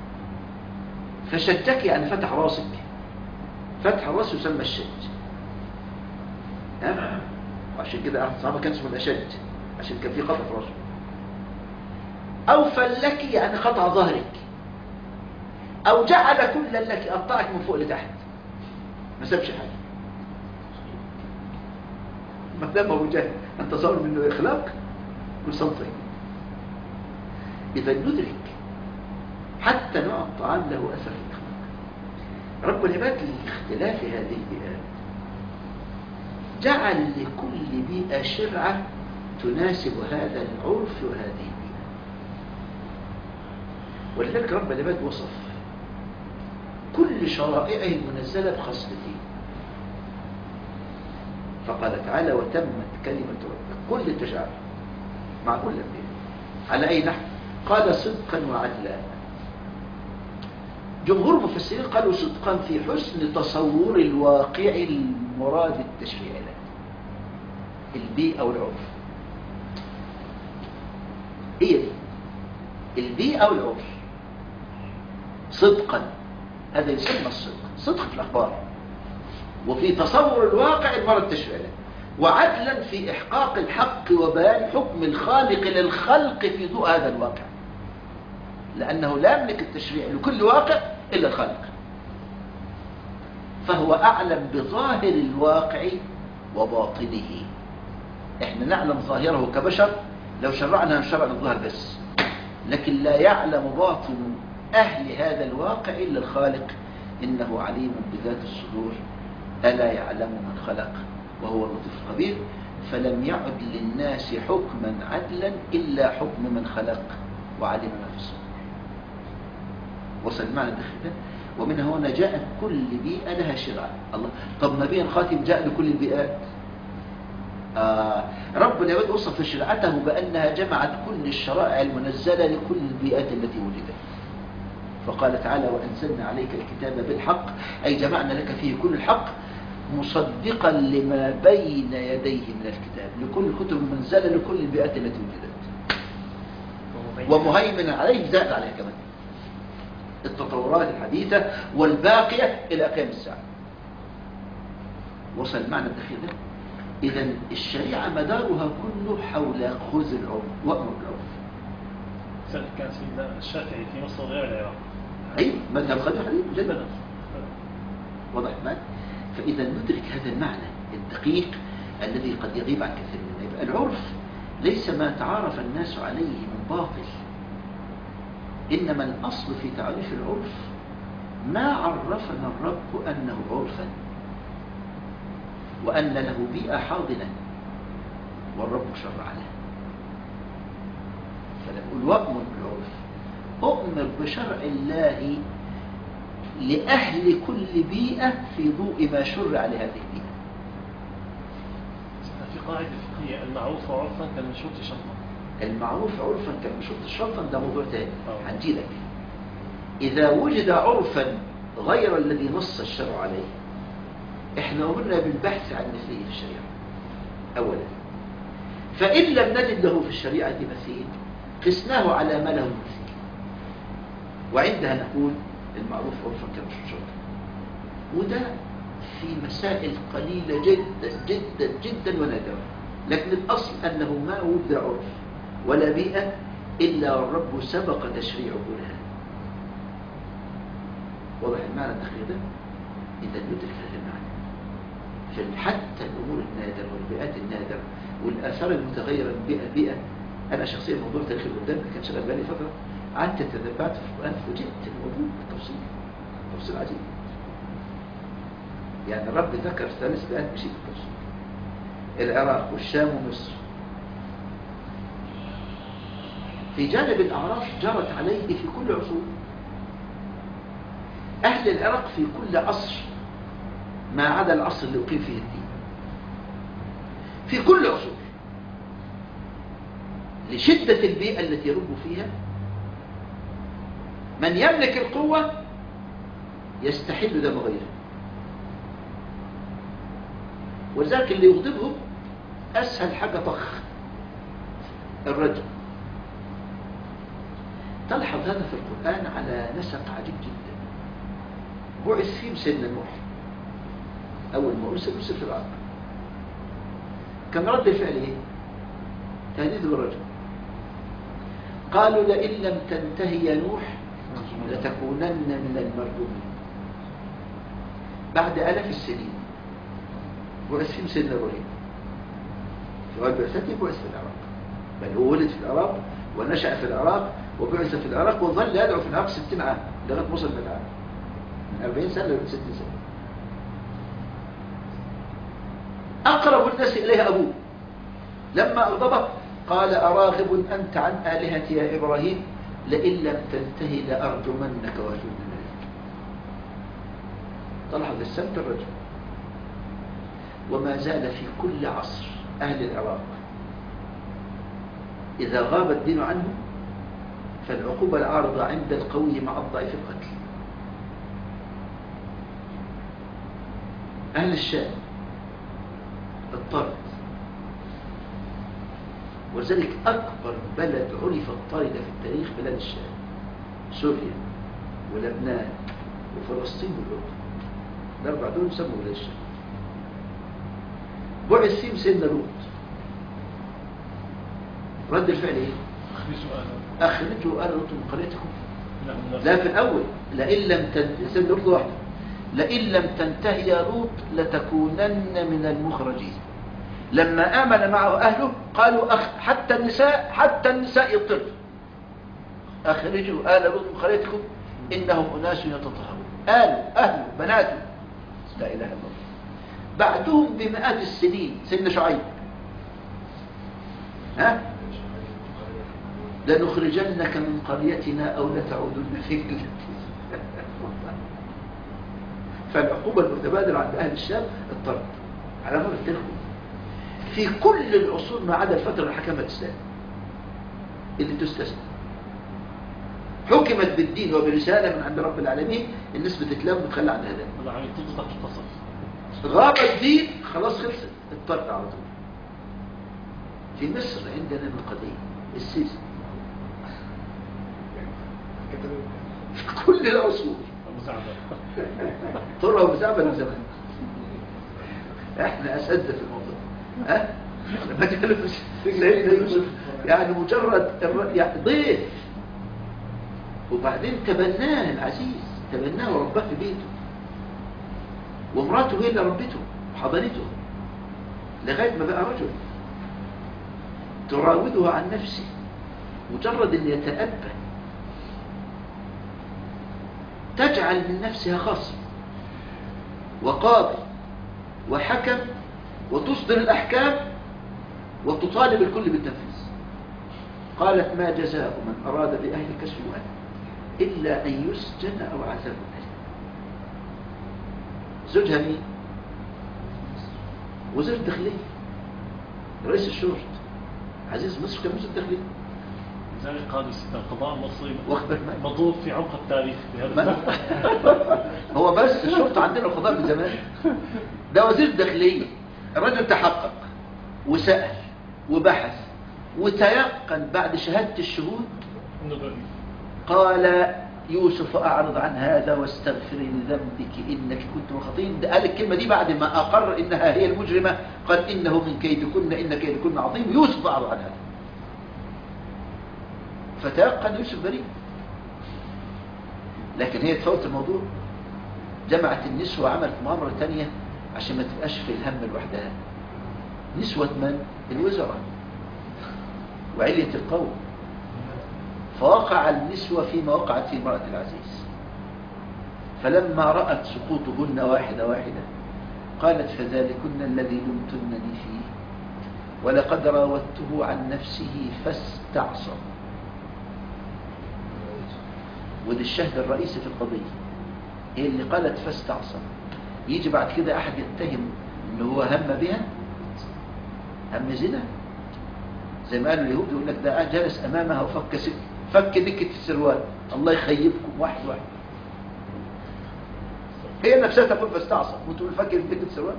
فشجك يعني فتح راسك، فتح الراس يسمى الشج. عشان كده أحد الصحابة كان اسمه الأشج عشان كان في قطع في راسه. أو فلك يعني قطع ظهرك، أو جعل كل لك قطعك من فوق لتحت ما سابش حاجة. ما دام أبو جهل أنت صار منه إخلاق كل صنطي. إذا ندرك حتى نوع الطعام له أثر في الإخلاق. رب العباد لاختلاف هذه البيئات جعل لكل بيئة شرعة تناسب هذا العرف وهذه البيئة. ولذلك رب العباد وصف كل شرائعه المنزلة بخصلتين. فقال تعالى وتمت كلمة ربك كل التشعر مع كل البيئة على أي نحو؟ قال صدقا وعدلا. جمهور المفسرين قالوا صدقا في حسن تصور الواقع المراد التشريع له، البيئة والعرف. هي دي البيئة والعرف. صدقا هذا يسمى الصدق، صدق في الأخبار وفي تصور الواقع المراد التشريع له، وعدلا في إحقاق الحق وبيان حكم الخالق للخلق في ضوء هذا الواقع، لأنه لا يملك التشريع لكل واقع إلا الخالق، فهو أعلم بظاهر الواقع وباطنه. إحنا نعلم ظاهره كبشر، لو شرعنا نشرع الظاهر بس، لكن لا يعلم باطن أهل هذا الواقع إلا الخالق، إنه عليم بذات الصدور، ألا يعلم من خلق وهو اللطيف الخبير. فلم يعد للناس حكما عدلا إلا حكم من خلق وعلم ما في الصدور. وصل المعنى الداخلي. ومن هنا جاءت كل بيئة لها شرع. الله، طب نبي خاتم جاء لكل البيئات. رب العباد وصف شرعته بأنها جمعت كل الشرائع المنزلة لكل البيئات التي وجدت، فقال تعالى وأنزلنا عليك الكتاب بالحق، أي جمعنا لك فيه كل الحق مصدقا لما بين يديه من الكتاب، لكل الكتب المنزلة لكل البيئات التي وجدت، ومهيمنا عليه، زاد عليه كمان التطورات الحديثة والباقية إلى قيام الساعة. وصل المعنى الداخلي ده. إذا الشريعة مدارها كله حول خذ العرف وأمر بالعرف. كان سيدنا الشافعي في مصر غير العراق. أي مذهب خذ حديث جدا وضع المعنى. فإذا ندرك هذا المعنى الدقيق الذي قد يغيب عن كثير من الناس. العرف ليس ما تعارف الناس عليه من باطل، إنما الأصل في تعريف العرف ما عرفنا الرب أنه عرفا، وأن له بيئة حاضنة والرب شرع له. فنقول وأمر بالعرف، أؤمر بشرع الله لأهل كل بيئة في ضوء ما شرع لهذه البيئة. في قاعدة فقهية المعروف عرفا كالمشروط شرطا. المعروف عرفا كالمشروط شرطا ده موضوع ثاني هنجي لك. إذا وجد عرفا غير الذي نص الشرع عليه، احنا أمرنا بالبحث عن مثله في الشريعة أولا، فإن لم نجد له في الشريعة مثيل قسناه على ما له مثيل، وعندها نقول المعروف عرفا كالمشروط شرطا. وده في مسائل قليلة جدا جدا جدا ونادرة، لكن الأصل أنه ما وجد عرف ولا بيئة إلا الرب سبق تشريعه لها. واضح المعنى الداخلي ده؟ إذا ندرك هذا المعنى، فحتى الأمور النادرة والبيئات النادرة والآثار المتغيرة من بيئة لبيئة. أنا شخصيا موضوع تاريخ البلدان كان شغال بالي فترة، قعدت تتبعت في القرآن فوجئت الموضوع بالتفصيل، تفصيل عجيب. يعني الرب ذكر 3 بيئات مشي بالتفصيل: العراق والشام ومصر. في جانب الأعراف جرت عليه في كل عصور. أهل العراق في كل عصر ما عدا العصر اللي أقيم فيه الدين، في كل عصور لشدة البيئة التي يربوا فيها، من يملك القوة يستحل دم غيره، وذاك اللي يغضبهم أسهل حاجة طخ الرجل. تلحظ هذا في القرآن على نسق عجيب جدا. بعث فيهم سيدنا نوح، أول ما أرسل في العراق، كان رد الفعل إيه؟ تهديد بالرجل. قالوا لئن لم تنتهي يا نوح لتكونن من المردومين. بعد آلاف السنين بعث فيهم سيدنا إبراهيم، في أول بعثته بعث في العراق، بل هو ولد في العراق ونشأ في العراق وبعث في العراق وظل يدعو في العراق 60 عام لغاية وصل في العراق، من 40 سنة ل 60 سنة. أقرب الناس إليه أبوه، لما أغضبه قال أراغب أنت عن آلهتي يا إبراهيم لئن لم تنتهي لأرجمنك وأهجرنك. تلاحظ السمت الرجل. وما زال في كل عصر أهل العراق إذا غاب الدين عنهم فالعقوبة العارضة عند القوي مع الضعيف القتل. أهل الشام الطرد، وذلك أكبر بلد عرف الطرد في التاريخ بلاد الشام، سوريا ولبنان وفلسطين والأردن، الأربع دول يسموا بلاد الشام. بعث فيهم سيدنا لوط، رد الفعل ايه؟ أخرجوا آل لوط من قريتكم. لا في الأول لئن لم تنتهي سيدنا لوط واحدة، لئن لم تنتهي يا لوط لتكونن من المخرجين. لما آمن معه أهله قالوا حتى النساء يطردوا، أخرجوا آل لوط من قريتكم إنهم أناس يتطهرون. أهله بناته، لا إله إلا الله. بعدهم بمئات السنين سيدنا شعيب، لنخرجنك من قريتنا أو لتعودن في ملتنا. فالعقوبة المتبادلة عند أهل الشام الطرد على مر التاريخ في كل العصور ما عدا الفترة اللي حكمها الإسلام اللي تستثنى، حكمت بالدين وبرسالة من عند رب العالمين، الناس بتتلام وتخلى عن هذا. غاب الدين خلاص خلصت، الطرد على طول. في مصر عندنا من قضية السيسي في كل العصور طرها مساعدة من زمان. احنا أسدنا في الموضوع. لما كانوا سيدنا يوسف يعني مجرد يعني ضيف، وبعدين تبناه العزيز، تبناه ورباه في بيته، ومراته هي اللي ربته وحضنته لغاية ما بقى رجل، تراوده عن نفسه، مجرد ان يتأبى تجعل من نفسها خصم وقاضي وحكم، وتصدر الأحكام وتطالب الكل بالتنفيذ. قالت ما جزاء من أراد بأهلك سوءا إلا أن يسجن أو عذاب أليم. زوجها مين؟ وزير الداخلية، رئيس الشرطة عزيز مصر كان وزير الداخلية. لذلك قال القضاء المصري واخبر مضروب في عمق التاريخ بهذا. هو بس الشرطة عندنا القضاء من زمان، ده وزير الداخلية. الرجل تحقق وسأل وبحث وتيقن بعد شهادة الشهود، قال يوسف أعرض عن هذا واستغفري لذنبك إنك كنت خطيئا. قال الكلمة دي بعد ما أقر إنها هي المجرمة، قال إنه من كيدكن إن كيدكن عظيم. يوسف أعرض عن هذا، فتيقن يوسف بريء. لكن هي تفوت الموضوع، جمعت النسوة وعملت مؤامرة تانية عشان ما تبقاش في الهم لوحدها. نسوة من؟ الوزراء وعلية القوم. فوقع النسوة فيما وقعت في امرأة العزيز، فلما رأت سقوطهن واحدة واحدة قالت فذلكن الذي لمتنني فيه ولقد راودته عن نفسه فاستعصم. ودي الشهد الرئيسي في القضية هي اللي قالت فاستعصم. يجي بعد كده أحد يتهم إنه هو هم بها، هم زنا، زي ما قالوا اليهود، يقول لك ده جلس أمامها فك دكة السروال، الله يخيبكم واحد واحد. هي نفسها تقول فاستعصم وتقول فك دكة السروال.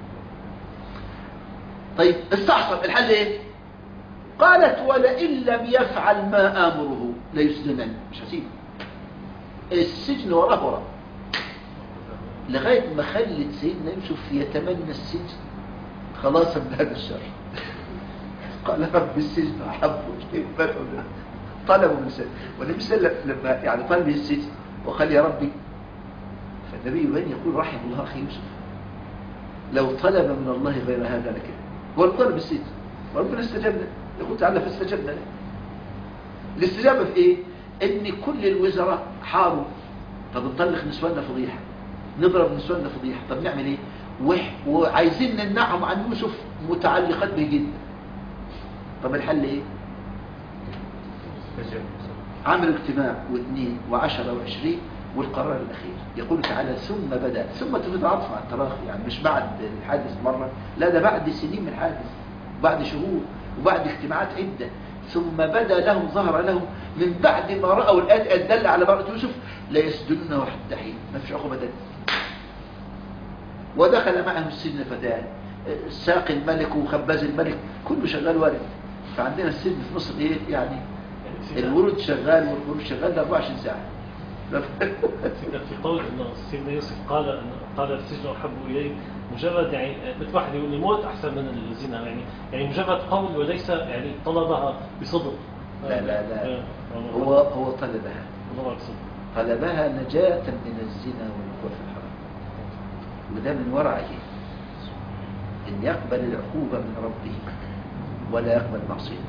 طيب استعصم، الحل ايه؟ قالت ولئن لم يفعل ما آمره ليسجنن، مش هسيبه، السجن وراه لغاية ما خلت سيدنا يوسف يتمنى السجن خلاصا من هذا الشر. قال رب السجن أحب إلي طلبوا من السجن. والنبي صلى الله عليه وسلم لما يعني طلب السجن وقال يا ربي، فالنبي يبين يقول رحم الله أخي يوسف لو طلب من الله غير هذا لكن هو طلب السجن وربنا استجاب له، يقول تعالى فاستجبنا له. الاستجابة في ايه؟ ان كل الوزراء حاروا، طب نطلق نسواننا فضيحة، نضرب نسواننا فضيحة، طب نعمل ايه؟ وعايزين نمنعهم عن يوسف متعلقات به جدا. طب الحل ايه؟ عملوا اجتماع واثنين وعشرة وعشرين، والقرار الأخير يقول تعالى ثم بدأ، ثم تفيد عطف عن التراخي، يعني مش بعد الحادث مرة، لا ده بعد سنين من الحادث، بعد شهور وبعد اجتماعات عدة. ثم بدا لهم ظهر لهم من بعد ما رأوا الآيات الدل على براءة يوسف لا يسجنونه حتى حين، ما فيش عقوبة تانية. ودخل معهم السجن فتان، ساقي الملك وخباز الملك كله شغال وارد. فعندنا السجن في مصر ايه يعني الورد شغال والورد شغال 24 ساعة. في قول أن سيدنا يوسف قال السجن أحب إليه، مجرد يعني مثل واحد يقول الموت أحسن من الزنا، يعني مجرد قول وليس يعني طلبها بصدق. لا هو طلبها نجاة من الزنا والوقوع في الحرام، وده من ورعه إن يقبل العقوبة من ربه ولا يقبل معصيته.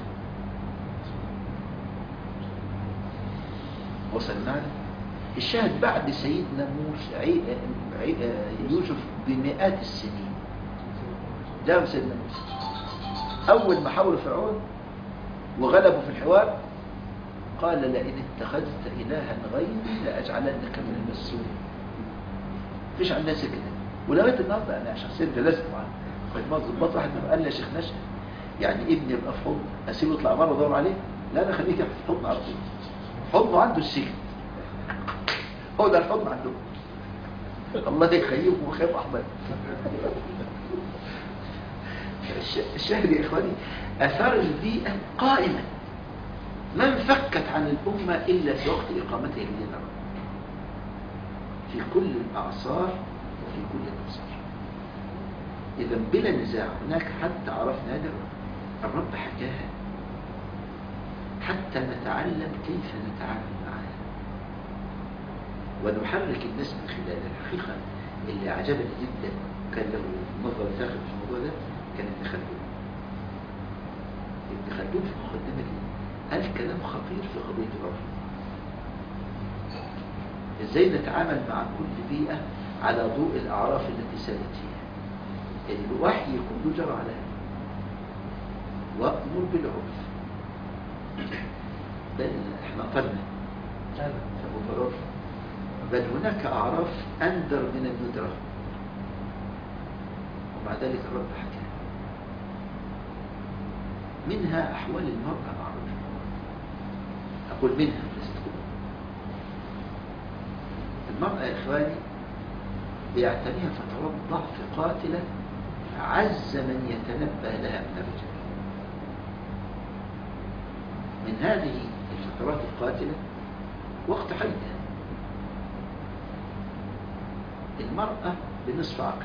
وصل معنا الشاهد بعد سيدنا موسى يوسف بمئات السنين جاء سيدنا موسى أول ما حاول فرعون وغلبوا في الحوار قال لئن اتخذت إلها غيري لأجعلنك من المسجونين. مفيش عندنا سكة ولغاية النهارده أنا شخصيا جلست معاه كنت مظبط واحد قال لي يا شيخ نشأ يعني ابني يبقى في حضن أسيبه يطلع بره ادور عليه؟ لا أنا خليك في حضن على طول. حضنه عنده السجن، هو ده الحضن عنده. الله يخيبه وخيب أحمد. الشاهد يا إخواني أثار البيئة قائمة ما انفكت عن الأمة إلا في وقت إقامتها لدين الرب في كل الأعصار وفي كل الأمصار. إذا بلا نزاع هناك حتى عرفنا هذا الرب حكاها حتى نتعلم كيف نتعامل معها ونحرك الناس من خلال الحقيقة. اللي أعجبني جدا كان له نظر ثاقب في الموضوع ده كان ابن خلدون. ابن خلدون في مقدمته قال كلام خطير في قضية الرب. ازاي نتعامل مع كل بيئة على ضوء الأعراف التي سالت فيها. الوحي كله جرى عليها وأمر بالعرف. بل احنا قلنا فأمرار بل هناك أعراف أندر من الندرة ومع ذلك الرب حكى منها أحوال المرأة مع الرجل. أقول منها لست كلها. المرأة يا إخواني بيعتنيها فترات ضعف قاتلة عز من يتنبه لها من الرجال. من هذه الفترات القاتلة وقت حيضها. المرأة بنصف عقل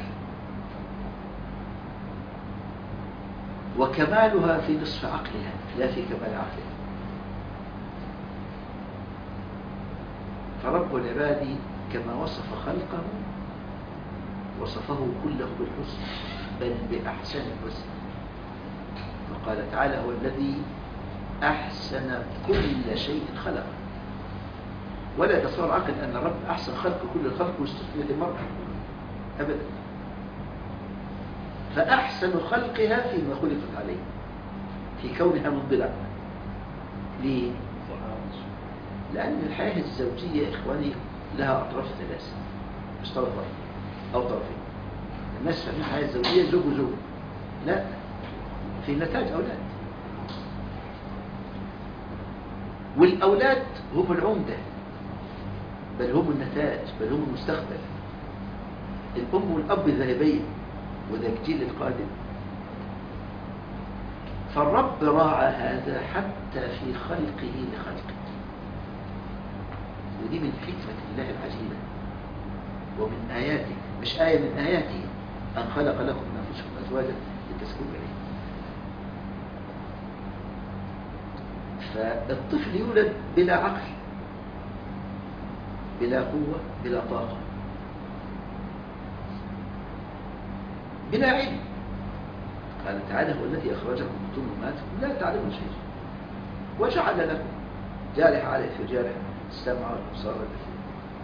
وكمالها في نصف عقلها لا في كمال عقلها. فرب العباد كما وصف خلقه وصفه كله بالحسن بل بأحسن الحسن. فقال تعالى هو الذي أحسن كل شيء خلقه. ولا يتصور عقل أن الرب أحسن خلق كل الخلق واستثنت المرأة أبدا. فأحسن خلقها فيما خلقت عليه في كونها مضلع. ليه؟ لأن الحياة الزوجية يا إخواني لها أطراف ثلاثة مش طرف واحد أو طرفين. الناس فاهمين الحياة الزوجية زوج وزوج، لا، في نتاج أولاد، والأولاد هم العمدة بل هم النتاج بل هم المستقبل. الأم والأب ذهبين وده الجيل القادم. فالرب راعى هذا حتى في خلقه لخلقه. ودي من حكمة الله العجيبة ومن آياته، مش آية من آياته أن خلق لكم من أنفسكم أزواجا لتسكنوا إليه. فالطفل يولد بلا عقل بلا قوة بلا طاقة بلا علم. قال تعالى هو الذي أخرجكم من بطون أمهاتكم لا تعلمون شيئا وجعل لكم جارح عليه في جارح السمع والابصار والافئده.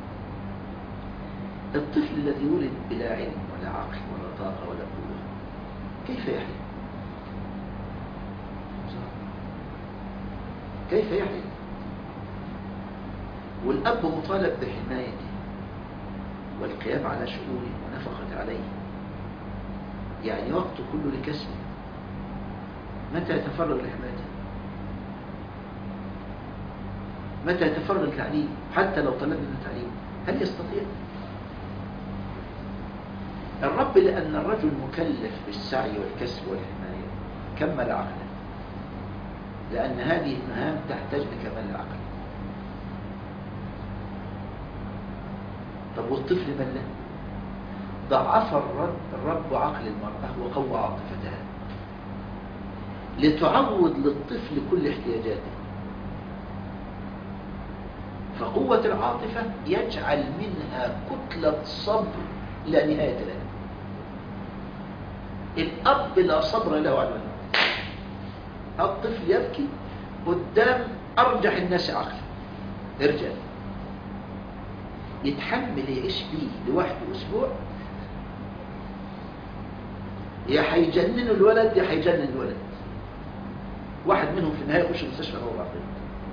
الطفل الذي ولد بلا علم ولا عقل ولا طاقه ولا قوه كيف يحيا؟ كيف يحيا؟ والاب مطالب بحمايته والقيام على شؤونه ونفقه عليه، يعني وقته كله لكسبه. متى يتفرغ لحمايته؟ متى يتفرغ للتعليم حتى لو طلب منه تعليم؟ هل يستطيع؟ الرب لأن الرجل مكلف بالسعي والكسب والحماية كمل عقله، لأن هذه المهام تحتاج لكمال العقل. طب والطفل من له؟ ضعف الرب عقل المرأة وقوى عاطفتها لتعوض للطفل كل احتياجاته. فقوة العاطفة يجعل منها كتلة صبر لا نهاية لها. الأب لا صبر له على الولد، الطفل يبكي قدام أرجح الناس عقلا، رجال يتحمل يعيش بيه لوحده أسبوع، يا هيجننوا الولد يا هيجنن الولد. واحد منهم في النهاية يخش المستشفى هو بعضين.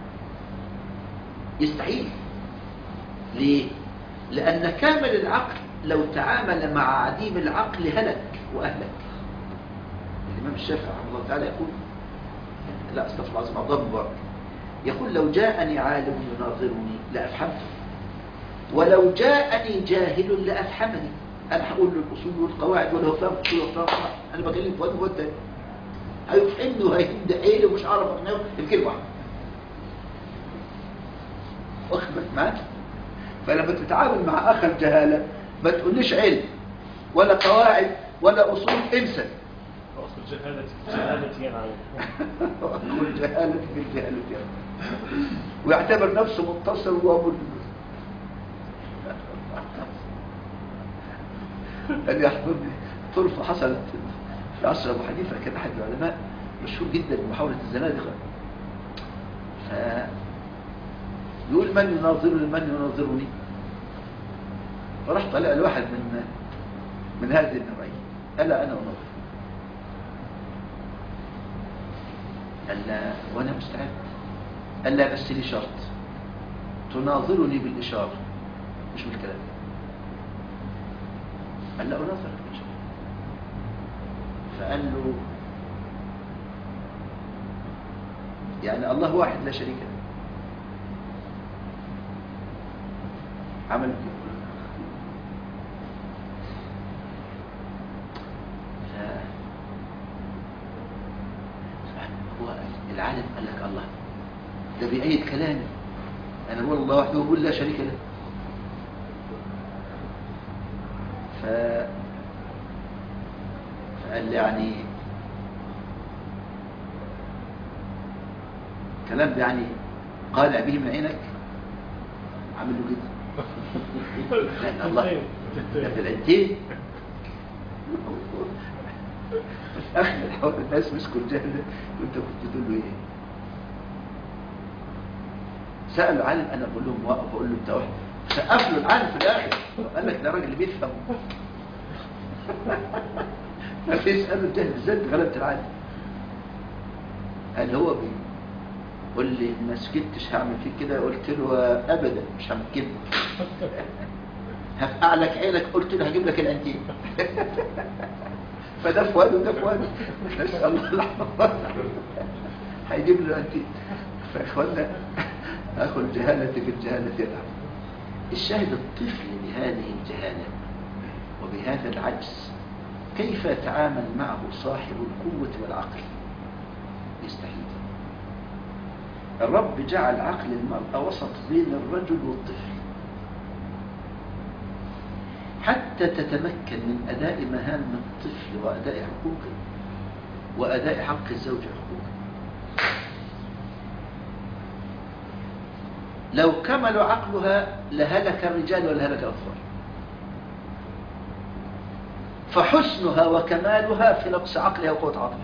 يستحيل. ليه؟ لأن كامل العقل لو تعامل مع عديم العقل هلك وأهلك. الإمام الشافعي رحمه الله تعالى يقول، لا استغفر الله العظيم، عبد الله المبارك يقول: لو جاءني عالم يناظرني لأفهمته، ولو جاءني جاهل لأفهمني. أنا هقول له الأصول والقواعد ولا هو فاهم الأصول والقواعد، أنا بكلم فؤاد مودة هيفهمني وهيهد عيلي ومش عارف أقنعه الكلمة واحدة. واخد بالك معاك؟ فلما تتعامل مع أخ الجهالة ما تقوليش علم ولا قواعد ولا أصول، انسى. أصل جهالتي يعني أقول جهالتي في الجهالة يعني. ويعتبر نفسه منتصر وأبو أن يحضرني طرفة حصلت في عصر أبو حنيفة، كان أحد العلماء مشهور جدا بمحاولة الزنادقة، يقول: من يناظرني من يناظرني؟ فراح طلع الواحد من هذه النوعية، ألا أنا أناظر. قال لا وأنا مستعد. قال لا بس لي شرط، تناظرني بالإشارة مش بالكلام. قال لا أناظرك بالإشارة. فقال له: يعني الله واحد لا شريك له. عمل كده. هو العالم قال لك الله ده بأيد كلامي، أنا بقول الله وحده وبقول لا شريك له. فقال يعني كلام يعني قال به من عينك، عمل له كده. لأن الله ده في العينتين. أخي الحوار الناس مسكوا الجهل، وانت كنت تقول له ايه؟ سألوا عالم، انا بقول لهم واقف، بقول له انت واحد، سقف له العالم في الاخر قال لك ده راجل بيفهم. فيسألوا الجهل ازاي غلبت العالم؟ هل هو قول لي ما سكتش هعمل فيك كده؟ قلت له ابدا مش هعمل كده. هفقع لك عينك، قلت له هجيب لك الانتين. فده فؤاد وده فؤاد، نسأل الله العافية، هيجيب له الانتين. فاخوانا اخو الجهالة في الجهالة يلعب. الشاهد الطفل بهذه الجهالة وبهذا العجز كيف يتعامل معه صاحب القوة والعقل؟ يستحيل. الرب جعل عقل المرأة وسط بين الرجل والطفل حتى تتمكن من أداء مهام الطفل وأداء حقوقه وأداء حق الزوج حقوقه. لو كمل عقلها لهلك الرجال ولهلك الأطفال. فحسنها وكمالها في نقص عقلها وقوة عقلها.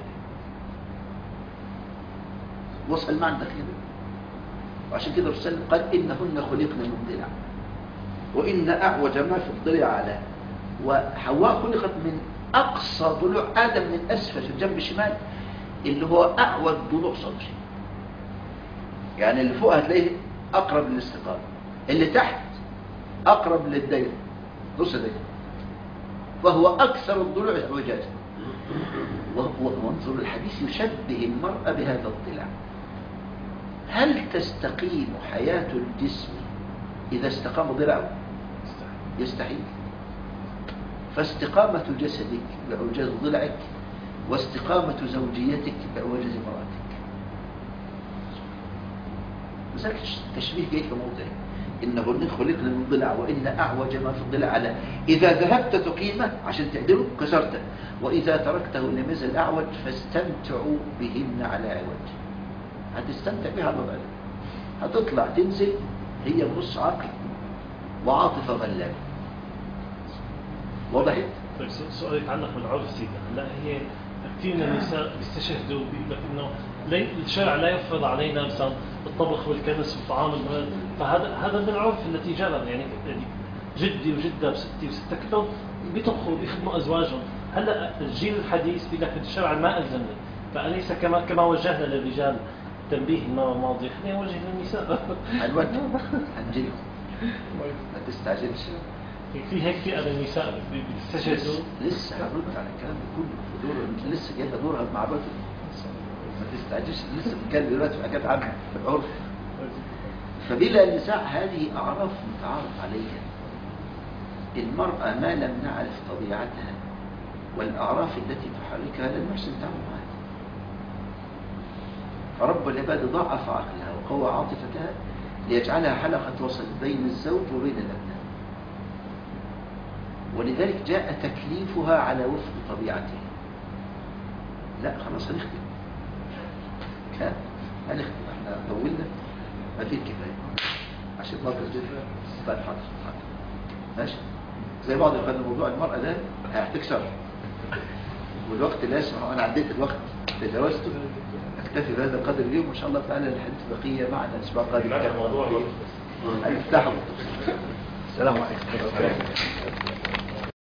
وصل معنى ده كده. وعشان كده الرسول قال: إنهن خلقن من ضلع، وإن أعوج ما في الضلع على. وحواء خلقت من أقصى ضلوع آدم من أسفل في الجنب الشمال اللي هو أعوج ضلوع صدري، يعني اللي فوق هتلاقيه أقرب للاستقامة، اللي تحت أقرب للدير نص دير، فهو أكثر الضلوع اعوجاجا. وانظر الحديث يشبه المرأة بهذا الضلع. هل تستقيم حياة الجسم إذا استقام ضلعه؟ يستحيل. فاستقامة جسدك بإعجاز ضلعك، واستقامة زوجيتك بإعجاز مرأتك. لذلك التشبيه جاي في موضع إنه خلقنا من ضلع، وإن أعوج ما في الضلع على إذا ذهبت تقيمه عشان تعدله كسرته، وإذا تركته لم يزل أعوج فاستمتعوا بهن على عوج. هتستمتع بها على الأقل، هتطلع تنزل هي نص عقل وعاطفة غلابة. وضحت؟ طيب سؤال يتعلق بالعرف سيدنا. هلا هي كثير من النساء بيستشهدوا بيقول لك انه الشرع لا يفرض علينا مثلا الطبخ والكنس والطعام فهذا من العرف التي جرى. يعني جدي وجدة وستي وستة كلهم بيطبخوا بيخدموا ازواجهم. هلا الجيل الحديث بيقول لك الشرع ما الزمني، فأليس كما وجهنا للرجال تنبيه المرة الماضية خلينا نوجه للنساء. الوقت هنجيلهم ما تستعجلش. في هيك فئة من النساء بيستشهدوا. لسه هرد على الكلام ده كله في دور، لسه جايبه دورها مع الرجل. ما تستعجلش، لسه بنتكلم دلوقتي في حاجات عامة في العرف. فبلا النساء هذه أعراف متعارف عليها. المرأة ما لم نعرف طبيعتها والأعراف التي تحركها لن نحسن التعامل معها. فرب العباد ضاعف عقلها وقوى عاطفتها ليجعلها حلقة وصل بين الزوج وبين الأبناء. ولذلك جاء تكليفها على وفق طبيعته. لا خلاص هنختم، احنا طولنا ما فيه كفاية عشان ما تجدها. طيب حاضر ماشي. زي بعض يقول موضوع المرأة ده هتكسر والوقت لا يسمح، وانا عديت الوقت تجاوزته. اكتفي بهذا القدر اليوم، وان شاء الله تعالى الحديث بقية معنا الاسبوع القادم. السلام عليكم.